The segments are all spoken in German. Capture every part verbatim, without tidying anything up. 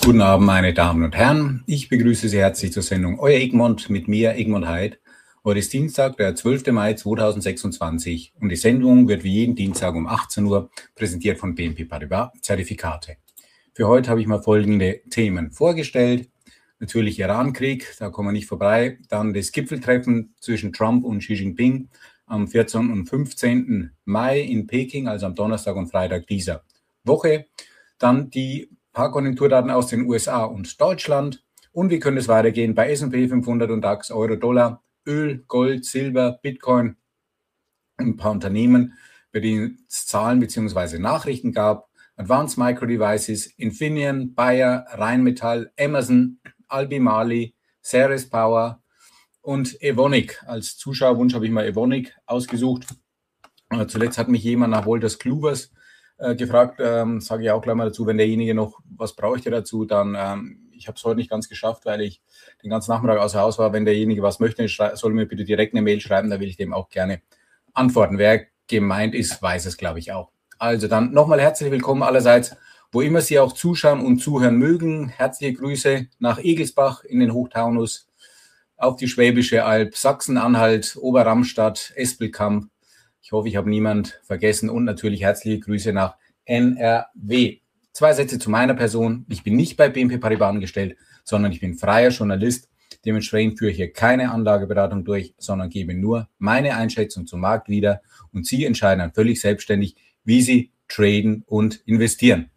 Guten Abend, meine Damen und Herren. Ich begrüße Sie herzlich zur Sendung Euer Egmont mit mir, Egmont Heid. Heute ist Dienstag, der zwölfte Mai zweitausendsechsundzwanzig und die Sendung wird wie jeden Dienstag um achtzehn Uhr präsentiert von B N P Paribas Zertifikate. Für heute habe ich mal folgende Themen vorgestellt. Natürlich Iran-Krieg, da kommen wir nicht vorbei. Dann das Gipfeltreffen zwischen Trump und Xi Jinping am vierzehnten und fünfzehnten Mai in Peking, also am Donnerstag und Freitag dieser Woche. Dann die paar Konjunkturdaten aus den U S A und Deutschland. Und wie könnte es weitergehen bei S und P fünfhundert und DAX, Euro, Dollar, Öl, Gold, Silber, Bitcoin, ein paar Unternehmen, bei denen es Zahlen bzw. Nachrichten gab. Advanced Micro Devices, Infineon, Bayer, Rheinmetall, Amazon, Albemarle, Ceres Power und Evonik. Als Zuschauerwunsch habe ich mal Evonik ausgesucht. Zuletzt hat mich jemand nach Wolters Kluvers äh, gefragt, ähm, sage ich auch gleich mal dazu, wenn derjenige noch was bräuchte dazu, dann, ähm, ich habe es heute nicht ganz geschafft, weil ich den ganzen Nachmittag außer Haus war. Wenn derjenige was möchte, soll mir bitte direkt eine Mail schreiben, da will ich dem auch gerne antworten. Wer gemeint ist, weiß es, glaube ich, auch. Also dann nochmal herzlich willkommen allerseits, wo immer Sie auch zuschauen und zuhören mögen. Herzliche Grüße nach Egelsbach in den Hochtaunus, auf die Schwäbische Alb, Sachsen-Anhalt, Oberramstadt, Espelkamp. Ich hoffe, ich habe niemand vergessen und natürlich herzliche Grüße nach N R W. Zwei Sätze zu meiner Person. Ich bin nicht bei B N P Paribas angestellt, sondern ich bin freier Journalist. Dementsprechend führe ich hier keine Anlageberatung durch, sondern gebe nur meine Einschätzung zum Markt wieder und Sie entscheiden dann völlig selbstständig, wie Sie traden und investieren.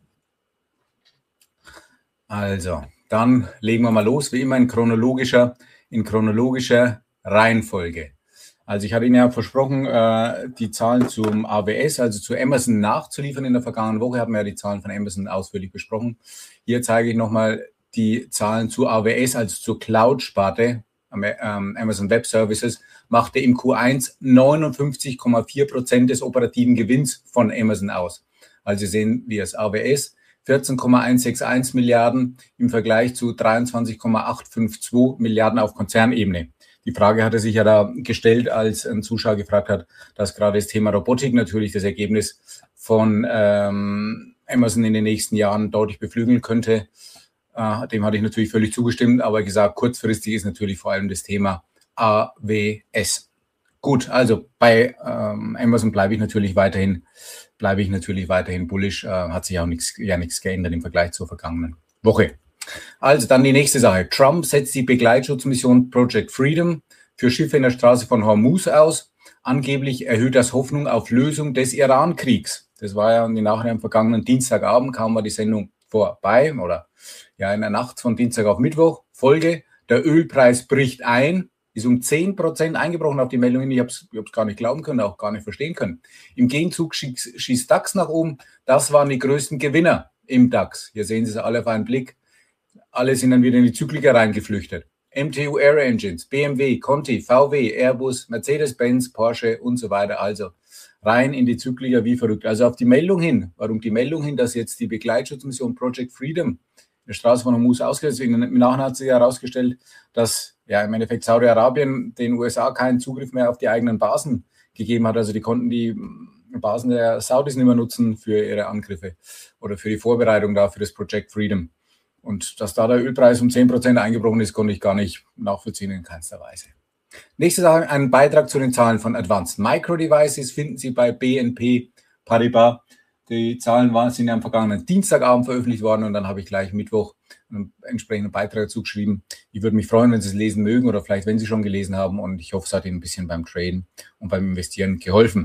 Also, dann legen wir mal los, wie immer in chronologischer, in chronologischer Reihenfolge. Also ich hatte Ihnen ja versprochen, die Zahlen zum A W S, also zu Amazon, nachzuliefern. In der vergangenen Woche haben wir ja die Zahlen von Amazon ausführlich besprochen. Hier zeige ich nochmal die Zahlen zu A W S, also zur Cloud-Sparte. Amazon Web Services machte im Q eins neunundfünfzig Komma vier Prozent des operativen Gewinns von Amazon aus. Also Sie sehen, wie das A W S vierzehn Komma hunderteinundsechzig Milliarden im Vergleich zu dreiundzwanzig Komma achthundertzweiundfünfzig Milliarden auf Konzernebene. Die Frage hatte sich ja da gestellt, als ein Zuschauer gefragt hat, dass gerade das Thema Robotik natürlich das Ergebnis von ähm, Amazon in den nächsten Jahren deutlich beflügeln könnte. Äh, dem hatte ich natürlich völlig zugestimmt, aber gesagt, kurzfristig ist natürlich vor allem das Thema A W S. Gut, also bei ähm, Amazon bleibe ich natürlich weiterhin, bleibe ich natürlich weiterhin bullish. Äh, hat sich auch nichts, ja nichts geändert im Vergleich zur vergangenen Woche. Also dann die nächste Sache. Trump setzt die Begleitschutzmission Project Freedom für Schiffe in der Straße von Hormuz aus. Angeblich erhöht das Hoffnung auf Lösung des Iran-Kriegs. Das war ja nachher am vergangenen Dienstagabend, kam mal die Sendung vorbei oder ja in der Nacht von Dienstag auf Mittwoch. Folge, der Ölpreis bricht ein, ist um zehn Prozent eingebrochen auf die Meldung hin. Ich habe es ich hab's gar nicht glauben können, auch gar nicht verstehen können. Im Gegenzug schießt, schießt DAX nach oben. Das waren die größten Gewinner im DAX. Hier sehen Sie es alle auf einen Blick. Alle sind dann wieder in die Zykliker reingeflüchtet. M T U Aero Engines, B M W, Conti, V W, Airbus, Mercedes-Benz, Porsche und so weiter. Also rein in die Zykliker wie verrückt. Also auf die Meldung hin, warum die Meldung hin, dass jetzt die Begleitschutzmission Project Freedom in der Straße von Hormuz ausgesetzt wird. Im Nachhinein hat sich herausgestellt, dass ja im Endeffekt Saudi-Arabien den U S A keinen Zugriff mehr auf die eigenen Basen gegeben hat. Also die konnten die Basen der Saudis nicht mehr nutzen für ihre Angriffe oder für die Vorbereitung da für das Project Freedom. Und dass da der Ölpreis um zehn Prozent eingebrochen ist, konnte ich gar nicht nachvollziehen in keinster Weise. Nächste Sache, einen Beitrag zu den Zahlen von Advanced Micro Devices finden Sie bei B N P Paribas. Die Zahlen waren, sind ja am vergangenen Dienstagabend veröffentlicht worden und dann habe ich gleich Mittwoch einen entsprechenden Beitrag dazu geschrieben. Ich würde mich freuen, wenn Sie es lesen mögen oder vielleicht, wenn Sie schon gelesen haben, und ich hoffe, es hat Ihnen ein bisschen beim Traden und beim Investieren geholfen.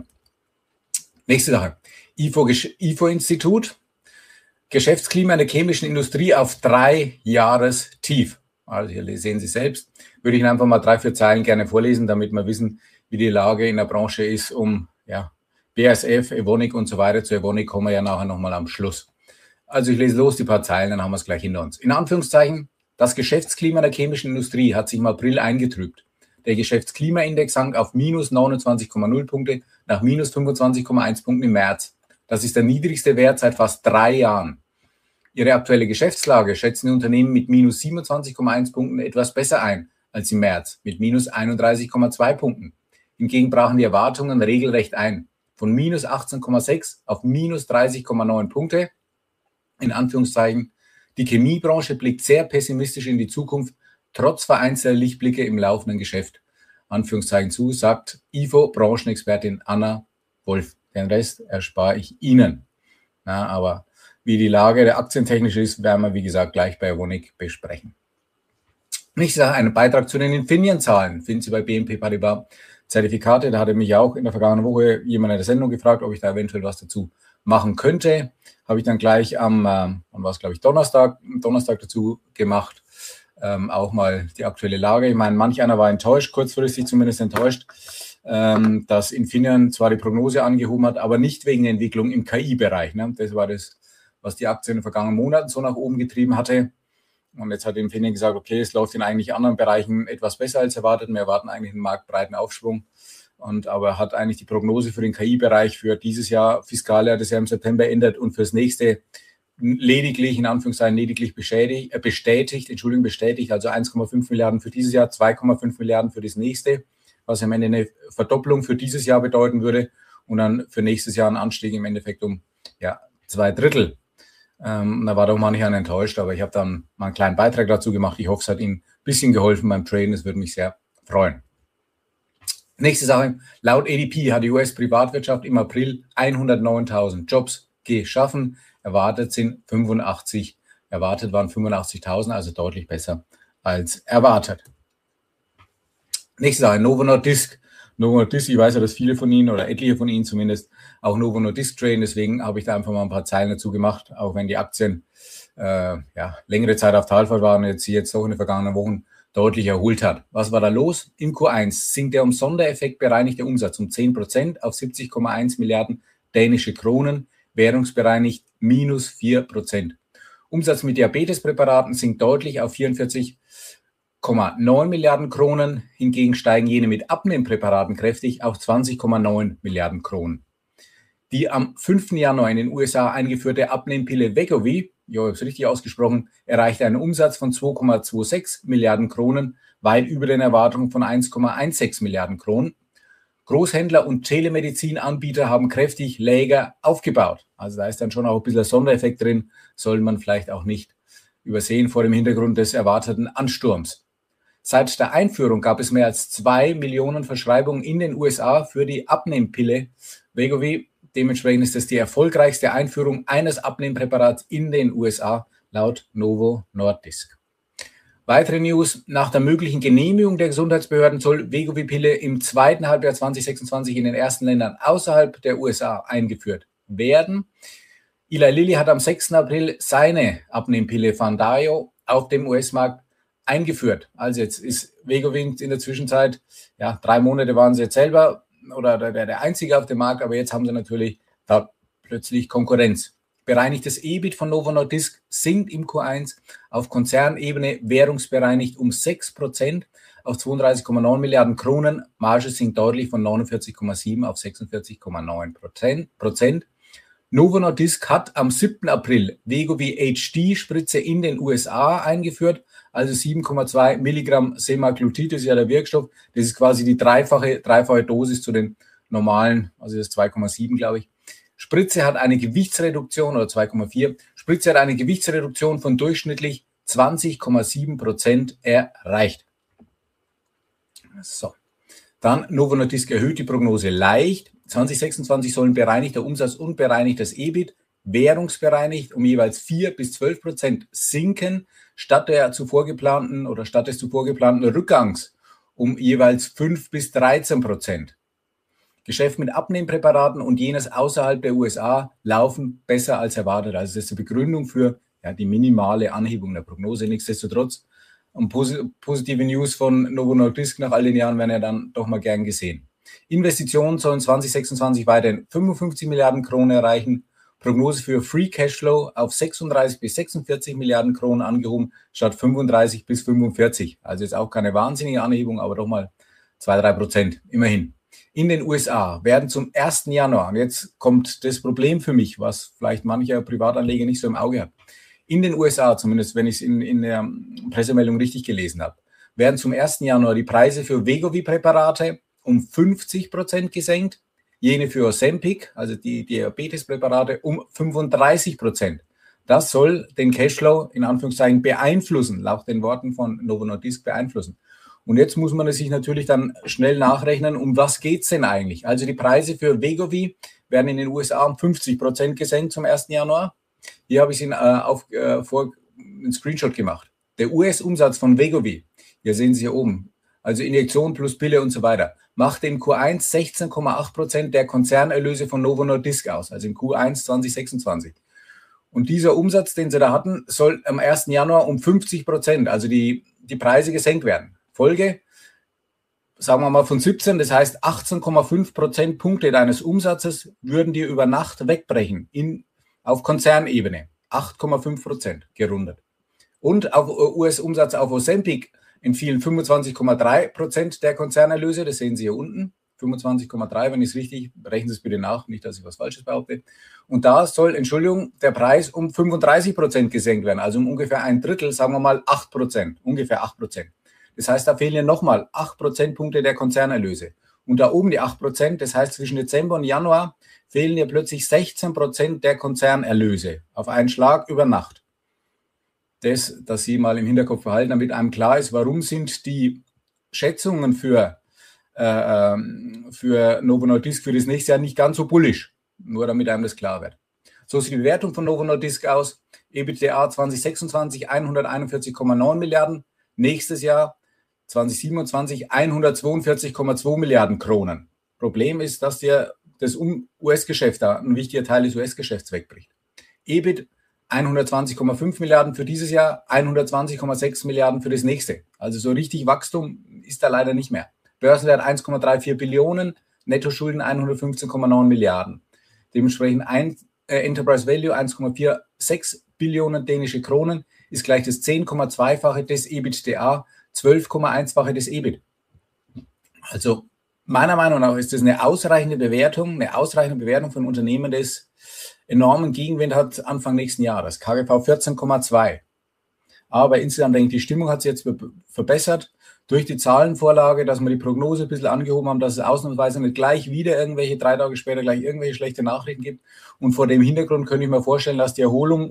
Nächste Sache, I F O, I F O-Institut. Geschäftsklima in der chemischen Industrie auf drei Jahrestief. Also hier sehen Sie selbst. Würde ich Ihnen einfach mal drei, vier Zeilen gerne vorlesen, damit wir wissen, wie die Lage in der Branche ist, um ja, B A S F, Evonik und so weiter. Zu Evonik kommen wir ja nachher nochmal am Schluss. Also ich lese los die paar Zeilen, dann haben wir es gleich hinter uns. In Anführungszeichen, das Geschäftsklima der chemischen Industrie hat sich im April eingetrübt. Der Geschäftsklimaindex sank auf minus neunundzwanzig Komma null Punkte nach minus fünfundzwanzig Komma eins Punkten im März. Das ist der niedrigste Wert seit fast drei Jahren. Ihre aktuelle Geschäftslage schätzen die Unternehmen mit minus siebenundzwanzig Komma eins Punkten etwas besser ein als im März mit minus einunddreißig Komma zwei Punkten. Hingegen brachen die Erwartungen regelrecht ein. Von minus achtzehn Komma sechs auf minus dreißig Komma neun Punkte. In Anführungszeichen, Die Chemiebranche blickt sehr pessimistisch in die Zukunft, trotz vereinzelter Lichtblicke im laufenden Geschäft. Anführungszeichen zu, sagt I F O-Branchenexpertin Anna Wolf. Den Rest erspare ich Ihnen. Na, aber wie die Lage der aktientechnisch ist, werden wir, wie gesagt, gleich bei Evonik besprechen. Nächstes Jahr einen Beitrag zu den Infineon-Zahlen finden Sie bei B N P Paribas Zertifikate. Da hatte mich auch in der vergangenen Woche jemand in der Sendung gefragt, ob ich da eventuell was dazu machen könnte. Habe ich dann gleich am, äh, wann war es, glaube ich, Donnerstag, Donnerstag dazu gemacht. Ähm, auch mal die aktuelle Lage. Ich meine, manch einer war enttäuscht, kurzfristig zumindest enttäuscht, ähm, dass Infineon zwar die Prognose angehoben hat, aber nicht wegen der Entwicklung im K I-Bereich. Ne? Das war das, was die Aktie in den vergangenen Monaten so nach oben getrieben hatte. Und jetzt hat Infineon gesagt, okay, es läuft in eigentlich anderen Bereichen etwas besser als erwartet. Wir erwarten eigentlich einen marktbreiten Aufschwung. Und aber hat eigentlich die Prognose für den K I-Bereich für dieses Jahr, Fiskaljahr, das ja im September endet, und fürs nächste lediglich, in Anführungszeichen, lediglich bestätigt, äh, bestätigt, Entschuldigung, bestätigt, also eins Komma fünf Milliarden für dieses Jahr, zwei Komma fünf Milliarden für das nächste, was am Ende eine Verdopplung für dieses Jahr bedeuten würde und dann für nächstes Jahr ein Anstieg im Endeffekt um ja, zwei Drittel. Ähm, da war doch mancher enttäuscht, aber ich habe dann mal einen kleinen Beitrag dazu gemacht. Ich hoffe, es hat Ihnen ein bisschen geholfen beim Traden. Das würde mich sehr freuen. Nächste Sache. Laut A D P hat die U S-Privatwirtschaft im April hundertneuntausend Jobs geschaffen. Erwartet sind fünfundachtzig. Erwartet waren fünfundachtzigtausend, also deutlich besser als erwartet. Nächste Sache. Novo Nordisk. Novo Nordisk, ich weiß ja, dass viele von Ihnen oder etliche von Ihnen zumindest auch Novo Nordisk traden. Deswegen habe ich da einfach mal ein paar Zeilen dazu gemacht, auch wenn die Aktien äh, ja, längere Zeit auf Talfahrt waren und jetzt sie jetzt doch in den vergangenen Wochen deutlich erholt hat. Was war da los? Im Q eins sinkt der um Sondereffekt bereinigte Umsatz um zehn Prozent auf siebzig Komma eins Milliarden dänische Kronen, währungsbereinigt minus vier Prozent. Umsatz mit Diabetespräparaten sinkt deutlich auf vierundvierzig Komma neun Milliarden Kronen, hingegen steigen jene mit Abnehmpräparaten kräftig auf zwanzig Komma neun Milliarden Kronen. Die am fünften Januar in den U S A eingeführte Abnehmpille Wegovy, ja, ich habe es richtig ausgesprochen, erreichte einen Umsatz von zwei Komma sechsundzwanzig Milliarden Kronen, weit über den Erwartungen von eins Komma sechzehn Milliarden Kronen. Großhändler und Telemedizinanbieter haben kräftig Läger aufgebaut. Also da ist dann schon auch ein bisschen ein Sondereffekt drin, soll man vielleicht auch nicht übersehen vor dem Hintergrund des erwarteten Ansturms. Seit der Einführung gab es mehr als zwei Millionen Verschreibungen in den U S A für die Abnehmpille Wegovy. Dementsprechend ist es die erfolgreichste Einführung eines Abnehmpräparats in den U S A laut Novo Nordisk. Weitere News: Nach der möglichen Genehmigung der Gesundheitsbehörden soll Wegovy-Pille im zweiten Halbjahr zwanzig sechsundzwanzig in den ersten Ländern außerhalb der U S A eingeführt werden. Eli Lilly hat am sechsten April seine Abnehmpille Foundayo auf dem U S-Markt eingeführt. Also jetzt ist Wegovy in der Zwischenzeit, ja, drei Monate waren sie jetzt selber oder der, der einzige auf dem Markt, aber jetzt haben sie natürlich da plötzlich Konkurrenz. Bereinigtes E B I T von Novo Nordisk sinkt im Q eins auf Konzernebene währungsbereinigt um sechs Prozent auf zweiunddreißig Komma neun Milliarden Kronen. Marge sinkt deutlich von neunundvierzig Komma sieben auf sechsundvierzig Komma neun Prozent. Novo Nordisk hat am siebten April Wegovy H D-Spritze in den U S A eingeführt, also sieben Komma zwei Milligramm Semaglutid, das ist ja der Wirkstoff. Das ist quasi die dreifache, dreifache Dosis zu den normalen, also das ist zwei Komma sieben, glaube ich. Spritze hat eine Gewichtsreduktion, oder zwei Komma vier, Spritze hat eine Gewichtsreduktion von durchschnittlich zwanzig Komma sieben Prozent erreicht. So. Dann Novo Nordisk erhöht die Prognose leicht. zwanzig sechsundzwanzig sollen bereinigter Umsatz und bereinigtes E B I T währungsbereinigt um jeweils vier bis zwölf Prozent sinken, statt der zuvor geplanten oder statt des zuvor geplanten Rückgangs um jeweils fünf bis dreizehn Prozent. Geschäft mit Abnehmpräparaten und jenes außerhalb der U S A laufen besser als erwartet. Also das ist die Begründung für ja, die minimale Anhebung der Prognose. Nichtsdestotrotz, und positive News von Novo Nordisk nach all den Jahren werden ja dann doch mal gern gesehen. Investitionen sollen zwanzig sechsundzwanzig weiterhin fünfundfünfzig Milliarden Kronen erreichen. Prognose für Free Cashflow auf sechsunddreißig bis sechsundvierzig Milliarden Kronen angehoben, statt fünfunddreißig bis fünfundvierzig. Also jetzt auch keine wahnsinnige Anhebung, aber doch mal zwei bis drei Prozent, immerhin. In den U S A werden zum ersten Januar, und jetzt kommt das Problem für mich, was vielleicht mancher Privatanleger nicht so im Auge hat, in den U S A, zumindest wenn ich es in, in der Pressemeldung richtig gelesen habe, werden zum ersten Januar die Preise für Wegovy-Präparate um fünfzig Prozent gesenkt, jene für Ozempic, also die Diabetespräparate, um fünfunddreißig Prozent. Das soll den Cashflow in Anführungszeichen beeinflussen, laut den Worten von Novo Nordisk beeinflussen. Und jetzt muss man sich natürlich dann schnell nachrechnen, um was geht es denn eigentlich? Also die Preise für Wegovy werden in den U S A um fünfzig Prozent gesenkt zum ersten Januar. Hier habe ich Ihnen äh, auf, äh, vor einen Screenshot gemacht. Der U S-Umsatz von Wegovy, hier sehen Sie hier oben, also Injektion plus Pille und so weiter, macht im Q eins sechzehn Komma acht Prozent der Konzernerlöse von Novo Nordisk aus, also im Q eins zwanzig sechsundzwanzig. Und dieser Umsatz, den sie da hatten, soll am ersten Januar um fünfzig Prozent, also die, die Preise gesenkt werden. Folge, sagen wir mal von siebzehn, das heißt achtzehn Komma fünf Prozentpunkte deines Umsatzes würden dir über Nacht wegbrechen in, auf Konzernebene. acht Komma fünf Prozent gerundet. Und auf U S-Umsatz auf Ozempic entfielen fünfundzwanzig Komma drei Prozent der Konzernerlöse, das sehen Sie hier unten. fünfundzwanzig Komma drei, wenn ich es richtig, rechnen Sie es bitte nach, nicht, dass ich was Falsches behaupte. Und da soll, Entschuldigung, der Preis um fünfunddreißig Prozent gesenkt werden, also um ungefähr ein Drittel, sagen wir mal acht Prozent, ungefähr acht Prozent. Das heißt, da fehlen ja nochmal acht Prozentpunkte der Konzernerlöse. Und da oben die acht Prozent, das heißt, zwischen Dezember und Januar fehlen ja plötzlich sechzehn Prozent der Konzernerlöse auf einen Schlag über Nacht. Das, dass Sie mal im Hinterkopf behalten, damit einem klar ist, warum sind die Schätzungen für, äh, für Novo Nordisk für das nächste Jahr nicht ganz so bullisch. Nur damit einem das klar wird. So sieht die Bewertung von Novo Nordisk aus. EBITDA zwanzig sechsundzwanzig hunderteinundvierzig Komma neun Milliarden. Nächstes Jahr zwanzig siebenundzwanzig hundertzweiundvierzig Komma zwei Milliarden Kronen. Problem ist, dass dir das U S-Geschäft da, ein wichtiger Teil des U S-Geschäfts wegbricht. E B I T hundertzwanzig Komma fünf Milliarden für dieses Jahr, hundertzwanzig Komma sechs Milliarden für das nächste. Also so richtig Wachstum ist da leider nicht mehr. Börsenwert eins Komma vierunddreißig Billionen, Nettoschulden hundertfünfzehn Komma neun Milliarden. Dementsprechend ein, äh, Enterprise Value eins Komma sechsundvierzig Billionen dänische Kronen ist gleich das zehn Komma zwei-fache des EBITDA, zwölf Komma eins-fache des E B I T. Also meiner Meinung nach ist das eine ausreichende Bewertung, eine ausreichende Bewertung von einem Unternehmen, das enormen Gegenwind hat Anfang nächsten Jahres. K G V vierzehn Komma zwei. Aber insgesamt denke ich, die Stimmung hat sich jetzt verbessert durch die Zahlenvorlage, dass wir die Prognose ein bisschen angehoben haben, dass es ausnahmsweise nicht gleich wieder irgendwelche, drei Tage später gleich irgendwelche schlechte Nachrichten gibt. Und vor dem Hintergrund könnte ich mir vorstellen, dass die Erholung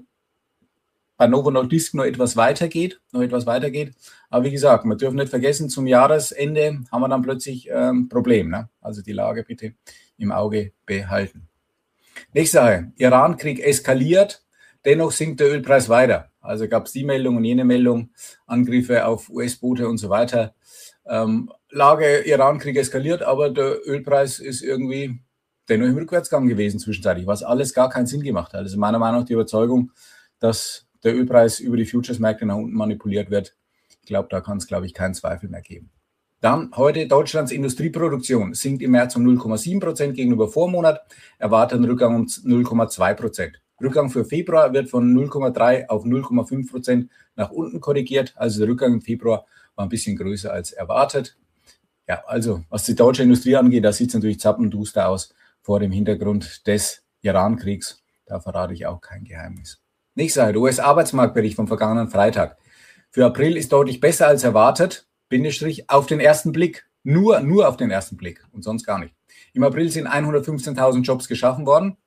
bei Novo Nordisk noch etwas weitergeht, noch etwas weitergeht. Aber wie gesagt, wir dürfen nicht vergessen, zum Jahresende haben wir dann plötzlich ein ähm, Problem. Ne? Also die Lage bitte im Auge behalten. Nächste Sache, Iran-Krieg eskaliert, dennoch sinkt der Ölpreis weiter. Also gab es die Meldung und jene Meldung, Angriffe auf U S-Boote und so weiter. Ähm, Lage, Iran-Krieg eskaliert, aber der Ölpreis ist irgendwie dennoch im Rückwärtsgang gewesen zwischenzeitlich, was alles gar keinen Sinn gemacht hat. Also meiner Meinung nach die Überzeugung, dass der Ölpreis über die Futures-Märkte nach unten manipuliert wird. Ich glaube, da kann es, glaube ich, keinen Zweifel mehr geben. Dann heute Deutschlands Industrieproduktion sinkt im März um null Komma sieben Prozent gegenüber Vormonat, erwartet einen Rückgang um null Komma zwei Prozent. Rückgang für Februar wird von null Komma drei auf null Komma fünf Prozent nach unten korrigiert. Also der Rückgang im Februar war ein bisschen größer als erwartet. Ja, also was die deutsche Industrie angeht, da sieht es natürlich zappenduster aus vor dem Hintergrund des Iran-Kriegs. Da verrate ich auch kein Geheimnis. Nächste Seite, U S-Arbeitsmarktbericht vom vergangenen Freitag. Für April ist deutlich besser als erwartet. Bindestrich auf den ersten Blick. Nur, nur auf den ersten Blick und sonst gar nicht. Im April sind hundertfünfzehntausend Jobs geschaffen worden.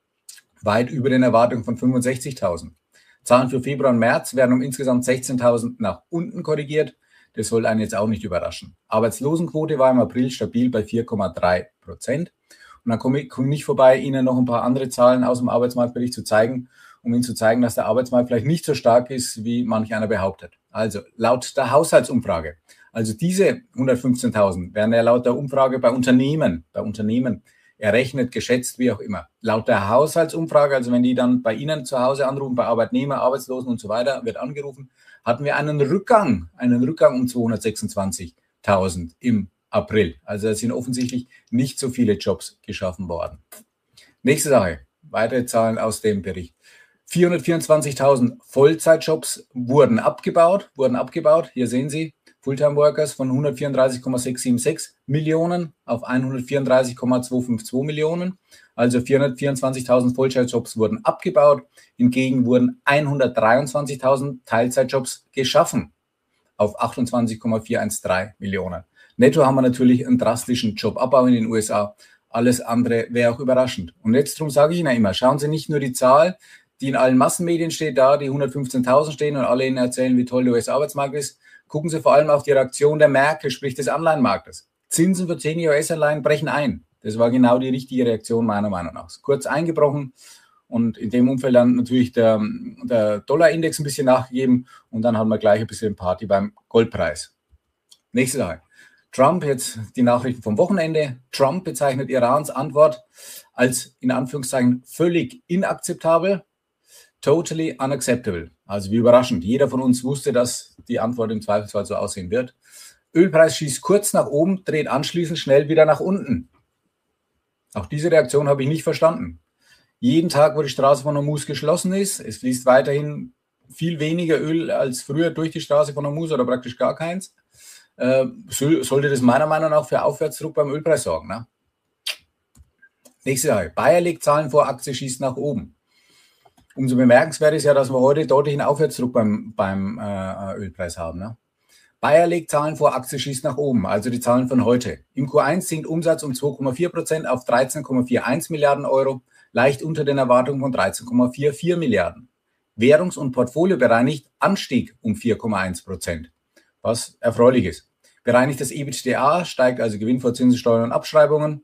Weit über den Erwartungen von fünfundsechzigtausend. Zahlen für Februar und März werden um insgesamt sechzehntausend nach unten korrigiert. Das soll einen jetzt auch nicht überraschen. Arbeitslosenquote war im April stabil bei vier Komma drei Prozent. Und dann komme ich komm nicht vorbei, Ihnen noch ein paar andere Zahlen aus dem Arbeitsmarktbericht zu zeigen, um Ihnen zu zeigen, dass der Arbeitsmarkt vielleicht nicht so stark ist, wie manch einer behauptet. Also laut der Haushaltsumfrage, also diese hundertfünfzehntausend werden ja laut der Umfrage bei Unternehmen, bei Unternehmen errechnet, geschätzt, wie auch immer. Laut der Haushaltsumfrage, also wenn die dann bei Ihnen zu Hause anrufen, bei Arbeitnehmer, Arbeitslosen und so weiter, wird angerufen, hatten wir einen Rückgang, einen Rückgang um zweihundertsechsundzwanzigtausend im April. Also es sind offensichtlich nicht so viele Jobs geschaffen worden. Nächste Sache, weitere Zahlen aus dem Bericht. vierhundertvierundzwanzigtausend Vollzeitjobs wurden abgebaut, wurden abgebaut. Hier sehen Sie, Fulltime Workers von hundertvierunddreißig Komma sechshundertsiebenundsechzig Millionen auf hundertvierunddreißig Komma zweihundertzweiundfünfzig Millionen. Also vierhundertvierundzwanzigtausend Vollzeitjobs wurden abgebaut. Hingegen wurden hundertdreiundzwanzigtausend Teilzeitjobs geschaffen auf achtundzwanzig Komma vierhundertzdreizehn Millionen. Netto haben wir natürlich einen drastischen Jobabbau in den U S A. Alles andere wäre auch überraschend. Und jetzt darum sage ich Ihnen immer, schauen Sie nicht nur die Zahl die in allen Massenmedien steht, da die hundertfünfzehntausend stehen und alle Ihnen erzählen, wie toll der U S-Arbeitsmarkt ist, gucken Sie vor allem auf die Reaktion der Märkte, sprich des Anleihenmarktes. Zinsen für zehn Jahre U S-Anleihen brechen ein. Das war genau die richtige Reaktion meiner Meinung nach. Kurz eingebrochen und in dem Umfeld dann natürlich der, der Dollarindex ein bisschen nachgegeben und dann haben wir gleich ein bisschen Party beim Goldpreis. Nächste Sache. Trump, jetzt die Nachrichten vom Wochenende. Trump bezeichnet Irans Antwort als in Anführungszeichen völlig inakzeptabel. Totally unacceptable. Also wie überraschend. Jeder von uns wusste, dass die Antwort im Zweifelsfall so aussehen wird. Ölpreis schießt kurz nach oben, dreht anschließend schnell wieder nach unten. Auch diese Reaktion habe ich nicht verstanden. Jeden Tag, wo die Straße von Hormuz geschlossen ist, es fließt weiterhin viel weniger Öl als früher durch die Straße von Hormuz oder praktisch gar keins, äh, sollte das meiner Meinung nach für Aufwärtsdruck beim Ölpreis sorgen. Ne? Nächste Sache. Bayer legt Zahlen vor, Aktie schießt nach oben. Umso bemerkenswert ist ja, dass wir heute deutlichen Aufwärtsdruck beim, beim äh, Ölpreis haben. Ne? Bayer legt Zahlen vor, Aktie schießt nach oben, also die Zahlen von heute. Im Q eins sinkt Umsatz um zwei Komma vier Prozent auf dreizehn Komma einundvierzig Milliarden Euro, leicht unter den Erwartungen von dreizehn Komma vierundvierzig Milliarden. Währungs- und Portfolio bereinigt Anstieg um vier Komma eins Prozent, was erfreulich ist. Bereinigtes EBITDA steigt, also Gewinn vor Zinsen, Steuern und Abschreibungen,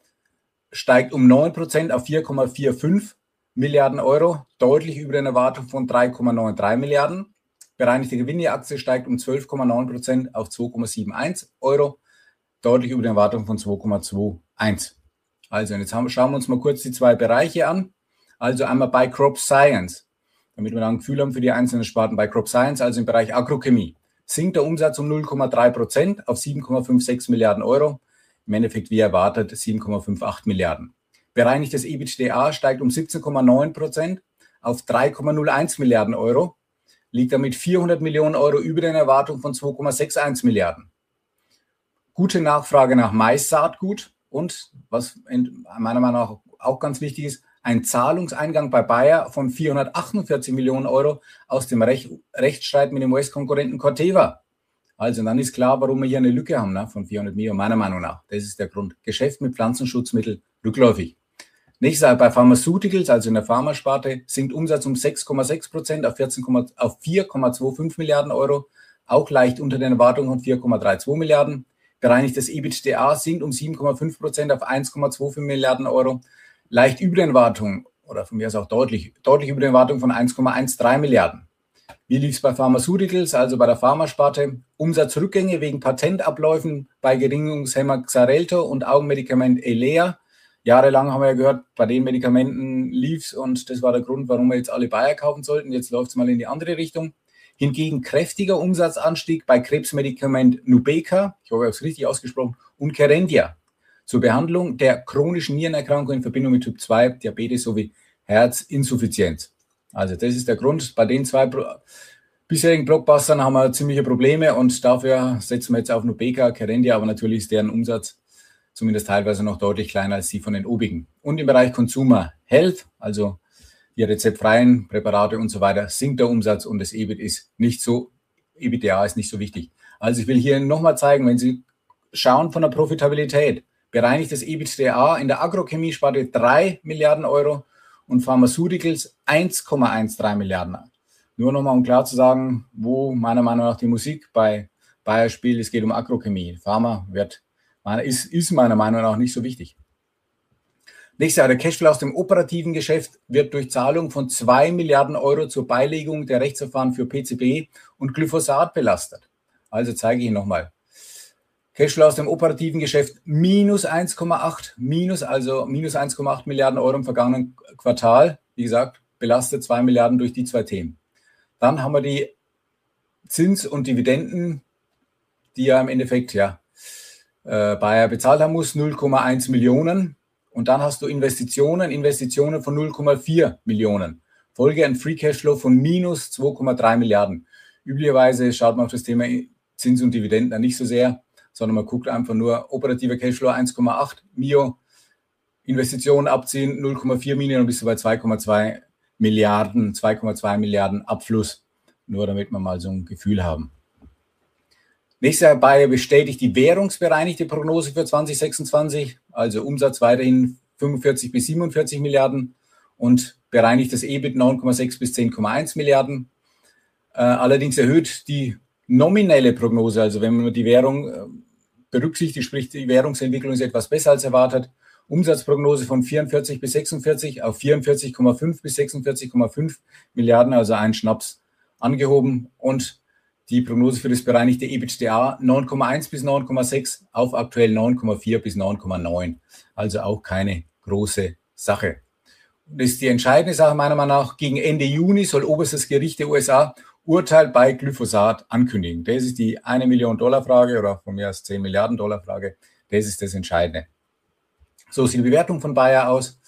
steigt um neun Prozent auf vier Komma fünfundvierzig Milliarden Euro, deutlich über den Erwartungen von drei Komma dreiundneunzig Milliarden. Bereinigte Gewinn je Aktie steigt um zwölf Komma neun Prozent auf zwei Komma einundsiebzig Euro, deutlich über den Erwartungen von zwei Komma einundzwanzig. Also jetzt haben, schauen wir uns mal kurz die zwei Bereiche an. Also einmal bei Crop Science, damit wir da ein Gefühl haben für die einzelnen Sparten. Bei Crop Science, also im Bereich Agrochemie, sinkt der Umsatz um null Komma drei Prozent auf sieben Komma sechsundfünfzig Milliarden Euro. Im Endeffekt, wie erwartet, sieben Komma achtzig Milliarden. Bereinigtes EBITDA steigt um siebzehn Komma neun Prozent auf drei Komma null eins Milliarden Euro, liegt damit vierhundert Millionen Euro über den Erwartungen von zwei Komma einundsechzig Milliarden. Gute Nachfrage nach Mais-Saatgut und, was meiner Meinung nach auch ganz wichtig ist, ein Zahlungseingang bei Bayer von vierhundertachtundvierzig Millionen Euro aus dem Rech- Rechtsstreit mit dem U S-Konkurrenten Corteva. Also dann ist klar, warum wir hier eine Lücke haben, ne, von vierhundert Millionen, meiner Meinung nach. Das ist der Grund. Geschäft mit Pflanzenschutzmitteln rückläufig. Nächstes Jahr bei Pharmaceuticals, also in der Pharmasparte, sinkt Umsatz um sechs Komma sechs Prozent auf, vierzehn, auf vier Komma fünfundzwanzig Milliarden Euro, auch leicht unter den Erwartungen von vier Komma zweiunddreißig Milliarden. Bereinigtes EBITDA sinkt um sieben Komma fünf Prozent auf eins Komma fünfundzwanzig Milliarden Euro, leicht über den Erwartungen, oder von mir aus auch deutlich, deutlich über den Erwartungen von eins Komma dreizehn Milliarden. Wie lief es bei Pharmaceuticals, also bei der Pharmasparte? Umsatzrückgänge wegen Patentabläufen bei Gerinnungshemmer Xarelto und Augenmedikament Elea. Jahrelang haben wir ja gehört, bei den Medikamenten lief es und das war der Grund, warum wir jetzt alle Bayer kaufen sollten. Jetzt läuft es mal in die andere Richtung. Hingegen kräftiger Umsatzanstieg bei Krebsmedikament Nubeqa, ich hoffe, ich habe es richtig ausgesprochen, und Kerendia zur Behandlung der chronischen Nierenerkrankung in Verbindung mit Typ zwei Diabetes sowie Herzinsuffizienz. Also das ist der Grund. Bei den zwei Pro- bisherigen Blockbustern haben wir ziemliche Probleme und dafür setzen wir jetzt auf Nubeqa, Kerendia, aber natürlich ist deren Umsatz zumindest teilweise noch deutlich kleiner als die von den obigen. Und im Bereich Consumer Health, also die rezeptfreien Präparate und so weiter, sinkt der Umsatz und das E B I T ist nicht so, EBITDA ist nicht so wichtig. Also ich will hier nochmal zeigen, wenn Sie schauen von der Profitabilität, bereinigtes EBITDA in der Agrochemie-Sparte drei Milliarden Euro und Pharmaceuticals eins Komma dreizehn Milliarden. Nur nochmal, um klar zu sagen, wo meiner Meinung nach die Musik bei Bayer spielt, es geht um Agrochemie. Pharma wird, ist, ist meiner Meinung nach nicht so wichtig. Nächstes Jahr, der Cashflow aus dem operativen Geschäft wird durch Zahlung von zwei Milliarden Euro zur Beilegung der Rechtsverfahren für P C B und Glyphosat belastet. Also zeige ich Ihnen nochmal. Cashflow aus dem operativen Geschäft minus eins Komma acht, minus, also minus eins Komma acht Milliarden Euro im vergangenen Quartal. Wie gesagt, belastet zwei Milliarden durch die zwei Themen. Dann haben wir die Zins- und Dividenden, die ja im Endeffekt ja äh, Bayer bezahlt haben muss, null Komma eins Millionen. Und dann hast du Investitionen, Investitionen von null Komma vier Millionen. Folge ein Free Cashflow von minus zwei Komma drei Milliarden. Üblicherweise schaut man auf das Thema Zins und Dividenden dann nicht so sehr, sondern man guckt einfach nur operativer Cashflow eins Komma acht Mio, Investitionen abziehen null Komma vier Millionen und bist du bei zwei Komma zwei Milliarden, zwei Komma zwei Milliarden Abfluss. Nur damit wir mal so ein Gefühl haben. Nächstes Jahr Bayer bestätigt die währungsbereinigte Prognose für zwanzig sechsundzwanzig, also Umsatz weiterhin fünfundvierzig bis siebenundvierzig Milliarden und bereinigtes E B I T neun Komma sechs bis zehn Komma eins Milliarden. Äh, allerdings erhöht die nominelle Prognose, also wenn man die Währung äh, berücksichtigt, sprich die Währungsentwicklung ist etwas besser als erwartet, Umsatzprognose von vierundvierzig bis sechsundvierzig auf vierundvierzig Komma fünf bis sechsundvierzig Komma fünf Milliarden, also ein Schnaps angehoben, und die Prognose für das bereinigte EBITDA neun Komma eins bis neun Komma sechs auf aktuell neun Komma vier bis neun Komma neun. Also auch keine große Sache. Das ist die entscheidende Sache meiner Meinung nach. Gegen Ende Juni soll oberstes Gericht der U S A Urteil bei Glyphosat ankündigen. Das ist die eine Million Dollar Frage oder von mir aus zehn Milliarden Dollar Frage. Das ist das Entscheidende. So sieht die Bewertung von Bayer aus.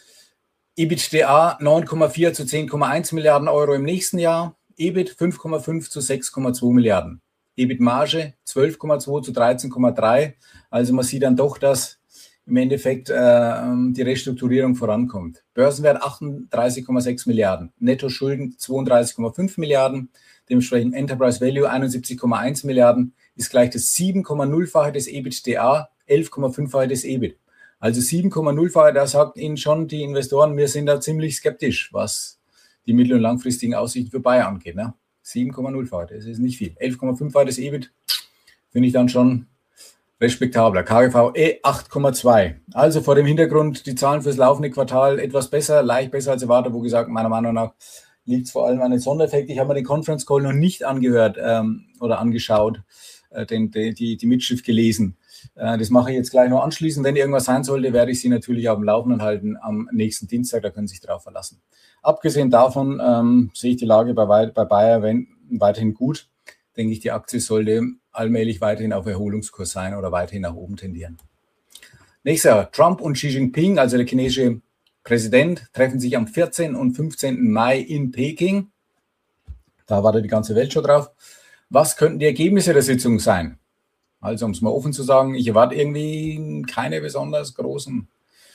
EBITDA neun Komma vier zu zehn Komma eins Milliarden Euro im nächsten Jahr. E B I T fünf Komma fünf zu sechs Komma zwei Milliarden. E B I T-Marge zwölf Komma zwei zu dreizehn Komma drei. Also man sieht dann doch, dass im Endeffekt äh, die Restrukturierung vorankommt. Börsenwert achtunddreißig Komma sechs Milliarden. Netto-Schulden zweiunddreißig Komma fünf Milliarden. Dementsprechend Enterprise Value einundsiebzig Komma eins Milliarden. Ist gleich das sieben Komma null-fache des EBITDA, elf Komma fünf-fache des E B I T. Also sieben Komma null-fache, da sagt Ihnen schon die Investoren, wir sind da ziemlich skeptisch, was die mittel- und langfristigen Aussichten für Bayer angeht. Ne? sieben Komma null-fache, das ist nicht viel. elf Komma fünf-fache des E B I T finde ich dann schon respektabler. K G V E acht Komma zwei. Also vor dem Hintergrund die Zahlen fürs laufende Quartal etwas besser, leicht besser als erwartet. Wo gesagt, meiner Meinung nach liegt es vor allem an den Sondereffekten. Ich habe mir den Conference Call noch nicht angehört ähm, oder angeschaut, äh, den, die, die, die Mitschrift gelesen. Äh, das mache ich jetzt gleich noch anschließend. Wenn irgendwas sein sollte, werde ich Sie natürlich auf dem Laufenden halten am nächsten Dienstag. Da können Sie sich darauf verlassen. Abgesehen davon ähm, sehe ich die Lage bei, bei Bayer wenn, weiterhin gut. Denke ich, die Aktie sollte allmählich weiterhin auf Erholungskurs sein oder weiterhin nach oben tendieren. Nächster, Trump und Xi Jinping, also der chinesische Präsident, treffen sich am vierzehnten und fünfzehnten Mai in Peking. Da wartet die ganze Welt schon drauf. Was könnten die Ergebnisse der Sitzung sein? Also, um es mal offen zu sagen, ich erwarte irgendwie keine besonders großen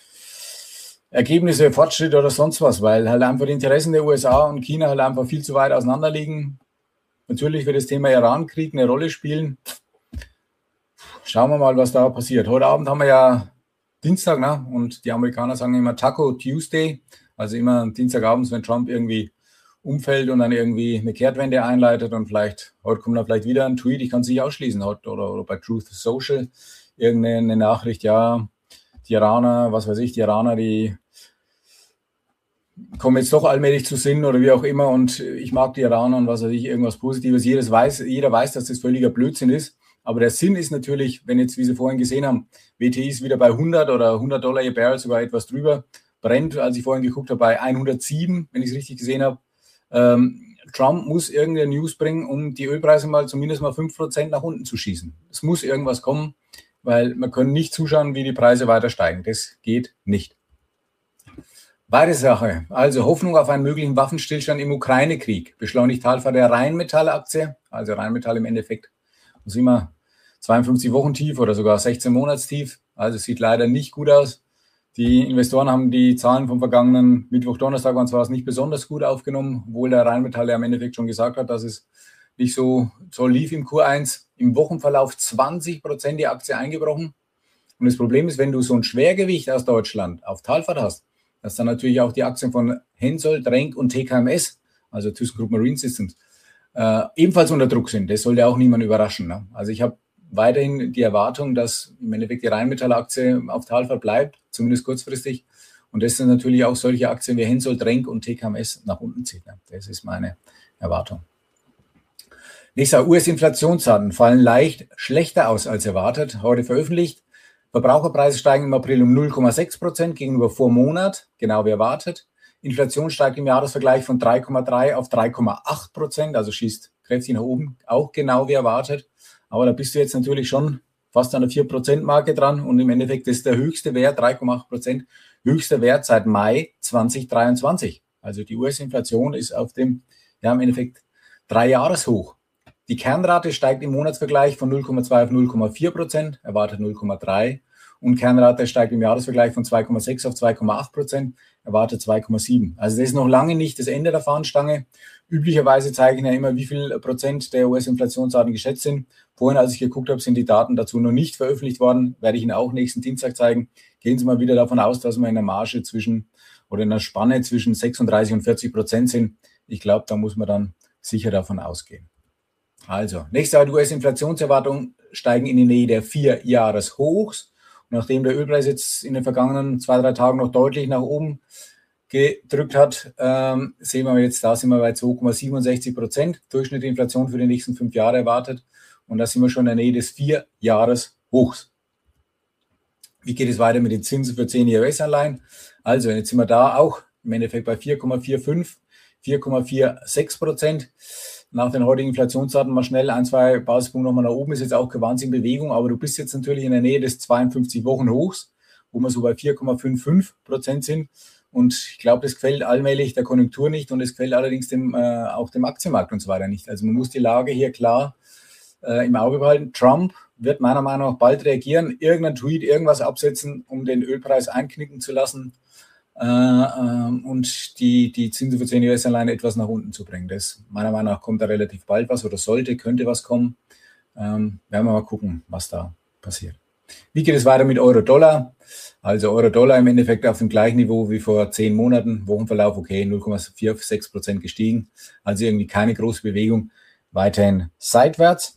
Ergebnisse, Fortschritte oder sonst was, weil halt einfach die Interessen der U S A und China halt einfach viel zu weit auseinander liegen. Natürlich wird das Thema Iran-Krieg eine Rolle spielen. Schauen wir mal, was da passiert. Heute Abend haben wir ja Dienstag, ne? Und die Amerikaner sagen immer Taco Tuesday, also immer Dienstagabends, wenn Trump irgendwie umfällt und dann irgendwie eine Kehrtwende einleitet und vielleicht, heute kommt da vielleicht wieder ein Tweet, ich kann es nicht ausschließen, heute oder, oder bei Truth Social irgendeine Nachricht, ja, die Iraner, was weiß ich, die Iraner, die kommen jetzt doch allmählich zu Sinn oder wie auch immer, und ich mag die Iraner und was weiß ich, irgendwas Positives. Jedes weiß, jeder weiß, dass das völliger Blödsinn ist, aber der Sinn ist natürlich, wenn jetzt, wie Sie vorhin gesehen haben, W T I ist wieder bei hundert oder hundert Dollar je Barrel, sogar etwas drüber, brennt, als ich vorhin geguckt habe, bei hundertsieben, wenn ich es richtig gesehen habe. Ähm, Trump muss irgendeine News bringen, um die Ölpreise mal zumindest mal fünf Prozent nach unten zu schießen. Es muss irgendwas kommen, weil wir können nicht zuschauen, wie die Preise weiter steigen. Das geht nicht. Weitere Sache, also Hoffnung auf einen möglichen Waffenstillstand im Ukraine-Krieg. Beschleunigt Talfahrt der Rheinmetall-Aktie, also Rheinmetall im Endeffekt, wo sind wir, zweiundfünfzig Wochen tief oder sogar sechzehn Monatstief. Also sieht leider nicht gut aus. Die Investoren haben die Zahlen vom vergangenen Mittwoch, Donnerstag waren zwar nicht besonders gut aufgenommen, obwohl der Rheinmetall ja im Endeffekt schon gesagt hat, dass es nicht so, so lief im Q eins. Im Wochenverlauf zwanzig Prozent die Aktie eingebrochen. Und das Problem ist, wenn du so ein Schwergewicht aus Deutschland auf Talfahrt hast, dass dann natürlich auch die Aktien von Hensoldt, Renk und T K M S, also ThyssenKrupp Marine Systems, äh, ebenfalls unter Druck sind. Das sollte auch niemand überraschen. Ne? Also ich habe weiterhin die Erwartung, dass im Endeffekt die Rheinmetall-Aktie auf Talfahrt bleibt, zumindest kurzfristig. Und das sind natürlich auch solche Aktien wie Hensoldt, Renk und T K M S nach unten zieht. Ne? Das ist meine Erwartung. Nächster, U S-Inflationsdaten fallen leicht schlechter aus als erwartet. Heute veröffentlicht. Verbraucherpreise steigen im April um null Komma sechs Prozent gegenüber Vormonat, genau wie erwartet. Inflation steigt im Jahresvergleich von drei Komma drei auf drei Komma acht Prozent, also schießt kräftig nach oben, auch genau wie erwartet. Aber da bist du jetzt natürlich schon fast an der vier Prozent Marke dran und im Endeffekt ist der höchste Wert, drei Komma acht Prozent, höchster Wert seit Mai zweitausenddreiundzwanzig. Also die U S-Inflation ist auf dem, ja im Endeffekt, Drei-Jahres-Hoch. Die Kernrate steigt im Monatsvergleich von null Komma zwei auf null Komma vier Prozent, erwartet null Komma drei. und Kernrate steigt im Jahresvergleich von zwei Komma sechs auf zwei Komma acht Prozent, erwartet zwei Komma sieben. Also das ist noch lange nicht das Ende der Fahnenstange. Üblicherweise zeigen ja immer, wie viel Prozent der U S-Inflationsdaten geschätzt sind. Vorhin, als ich geguckt habe, sind die Daten dazu noch nicht veröffentlicht worden. Werde ich Ihnen auch nächsten Dienstag zeigen. Gehen Sie mal wieder davon aus, dass wir in einer Marge zwischen oder in einer Spanne zwischen sechsunddreißig und vierzig Prozent sind. Ich glaube, da muss man dann sicher davon ausgehen. Also, nächste Jahr die U S-Inflationserwartungen steigen in die Nähe der vier Jahreshochs. Und nachdem der Ölpreis jetzt in den vergangenen zwei, drei Tagen noch deutlich nach oben gedrückt hat, ähm, sehen wir jetzt, da sind wir bei zwei Komma siebenundsechzig Prozent durchschnittliche Inflation für die nächsten fünf Jahre erwartet. Und da sind wir schon in der Nähe des vier Jahreshochs. Wie geht es weiter mit den Zinsen für zehn-jährige U S-Anleihen? Also, jetzt sind wir da auch im Endeffekt bei vier Komma fünfundvierzig, vier Komma sechsundvierzig Prozent. Nach den heutigen Inflationsdaten mal schnell ein, zwei Basispunkte nochmal nach oben, ist jetzt auch keine Wahnsinnbewegung, aber du bist jetzt natürlich in der Nähe des zweiundfünfzig-Wochen-Hochs, wo wir so bei vier Komma fünfundfünfzig Prozent sind. Und ich glaube, das gefällt allmählich der Konjunktur nicht und es gefällt allerdings dem, äh, auch dem Aktienmarkt und so weiter nicht. Also man muss die Lage hier klar äh, im Auge behalten. Trump wird meiner Meinung nach bald reagieren, irgendein Tweet, irgendwas absetzen, um den Ölpreis einknicken zu lassen äh, äh, und die, die Zinsen für zehn-jährige U S-Anleihen etwas nach unten zu bringen. Das meiner Meinung nach kommt da relativ bald was oder sollte, könnte was kommen. Ähm, werden wir mal gucken, was da passiert. Wie geht es weiter mit Euro-Dollar? Also Euro-Dollar im Endeffekt auf dem gleichen Niveau wie vor zehn Monaten. Wochenverlauf, okay, null Komma sechs Prozent gestiegen. Also irgendwie keine große Bewegung. Weiterhin seitwärts.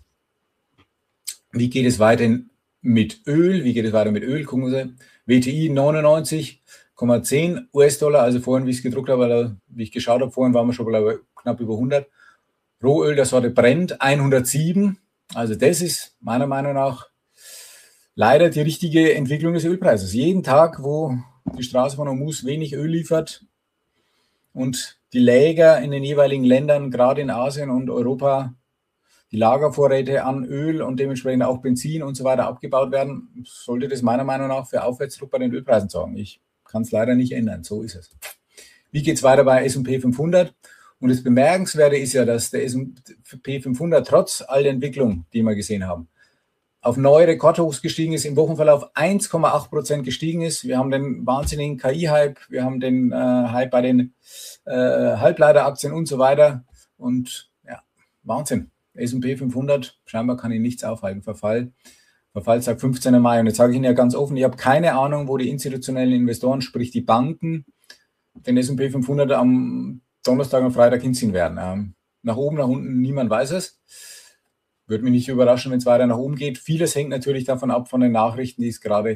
Wie geht es weiterhin mit Öl? Wie geht es weiter mit Öl? Gucken Sie. W T I neunundneunzig Komma zehn US-Dollar. Also vorhin, wie ich es gedruckt habe, oder wie ich geschaut habe, vorhin waren wir schon bei knapp über hundert. Rohöl der Sorte Brent hundertsieben. Also das ist meiner Meinung nach leider die richtige Entwicklung des Ölpreises. Jeden Tag, wo die Straße von Hormuz wenig Öl liefert und die Läger in den jeweiligen Ländern, gerade in Asien und Europa, die Lagervorräte an Öl und dementsprechend auch Benzin und so weiter abgebaut werden, sollte das meiner Meinung nach für Aufwärtsdruck bei den Ölpreisen sorgen. Ich kann es leider nicht ändern, so ist es. Wie geht es weiter bei S und P fünfhundert? Und das Bemerkenswerte ist ja, dass der S und P fünfhundert trotz all der Entwicklung, die wir gesehen haben, auf neue Rekordhochs gestiegen ist, im Wochenverlauf eins Komma acht Prozent gestiegen ist. Wir haben den wahnsinnigen K I-Hype, wir haben den äh, Hype bei den äh, Halbleiteraktien und so weiter. Und ja, Wahnsinn. S und P fünfhundert, scheinbar kann ihn nichts aufhalten. Verfall, Verfall sagt fünfzehnten Mai. Und jetzt sage ich Ihnen ja ganz offen, ich habe keine Ahnung, wo die institutionellen Investoren, sprich die Banken, den S und P fünfhundert am Donnerstag und Freitag hinziehen werden. Ähm, nach oben, nach unten, niemand weiß es. Würde mich nicht überraschen, wenn es weiter nach oben geht. Vieles hängt natürlich davon ab, von den Nachrichten, die es gerade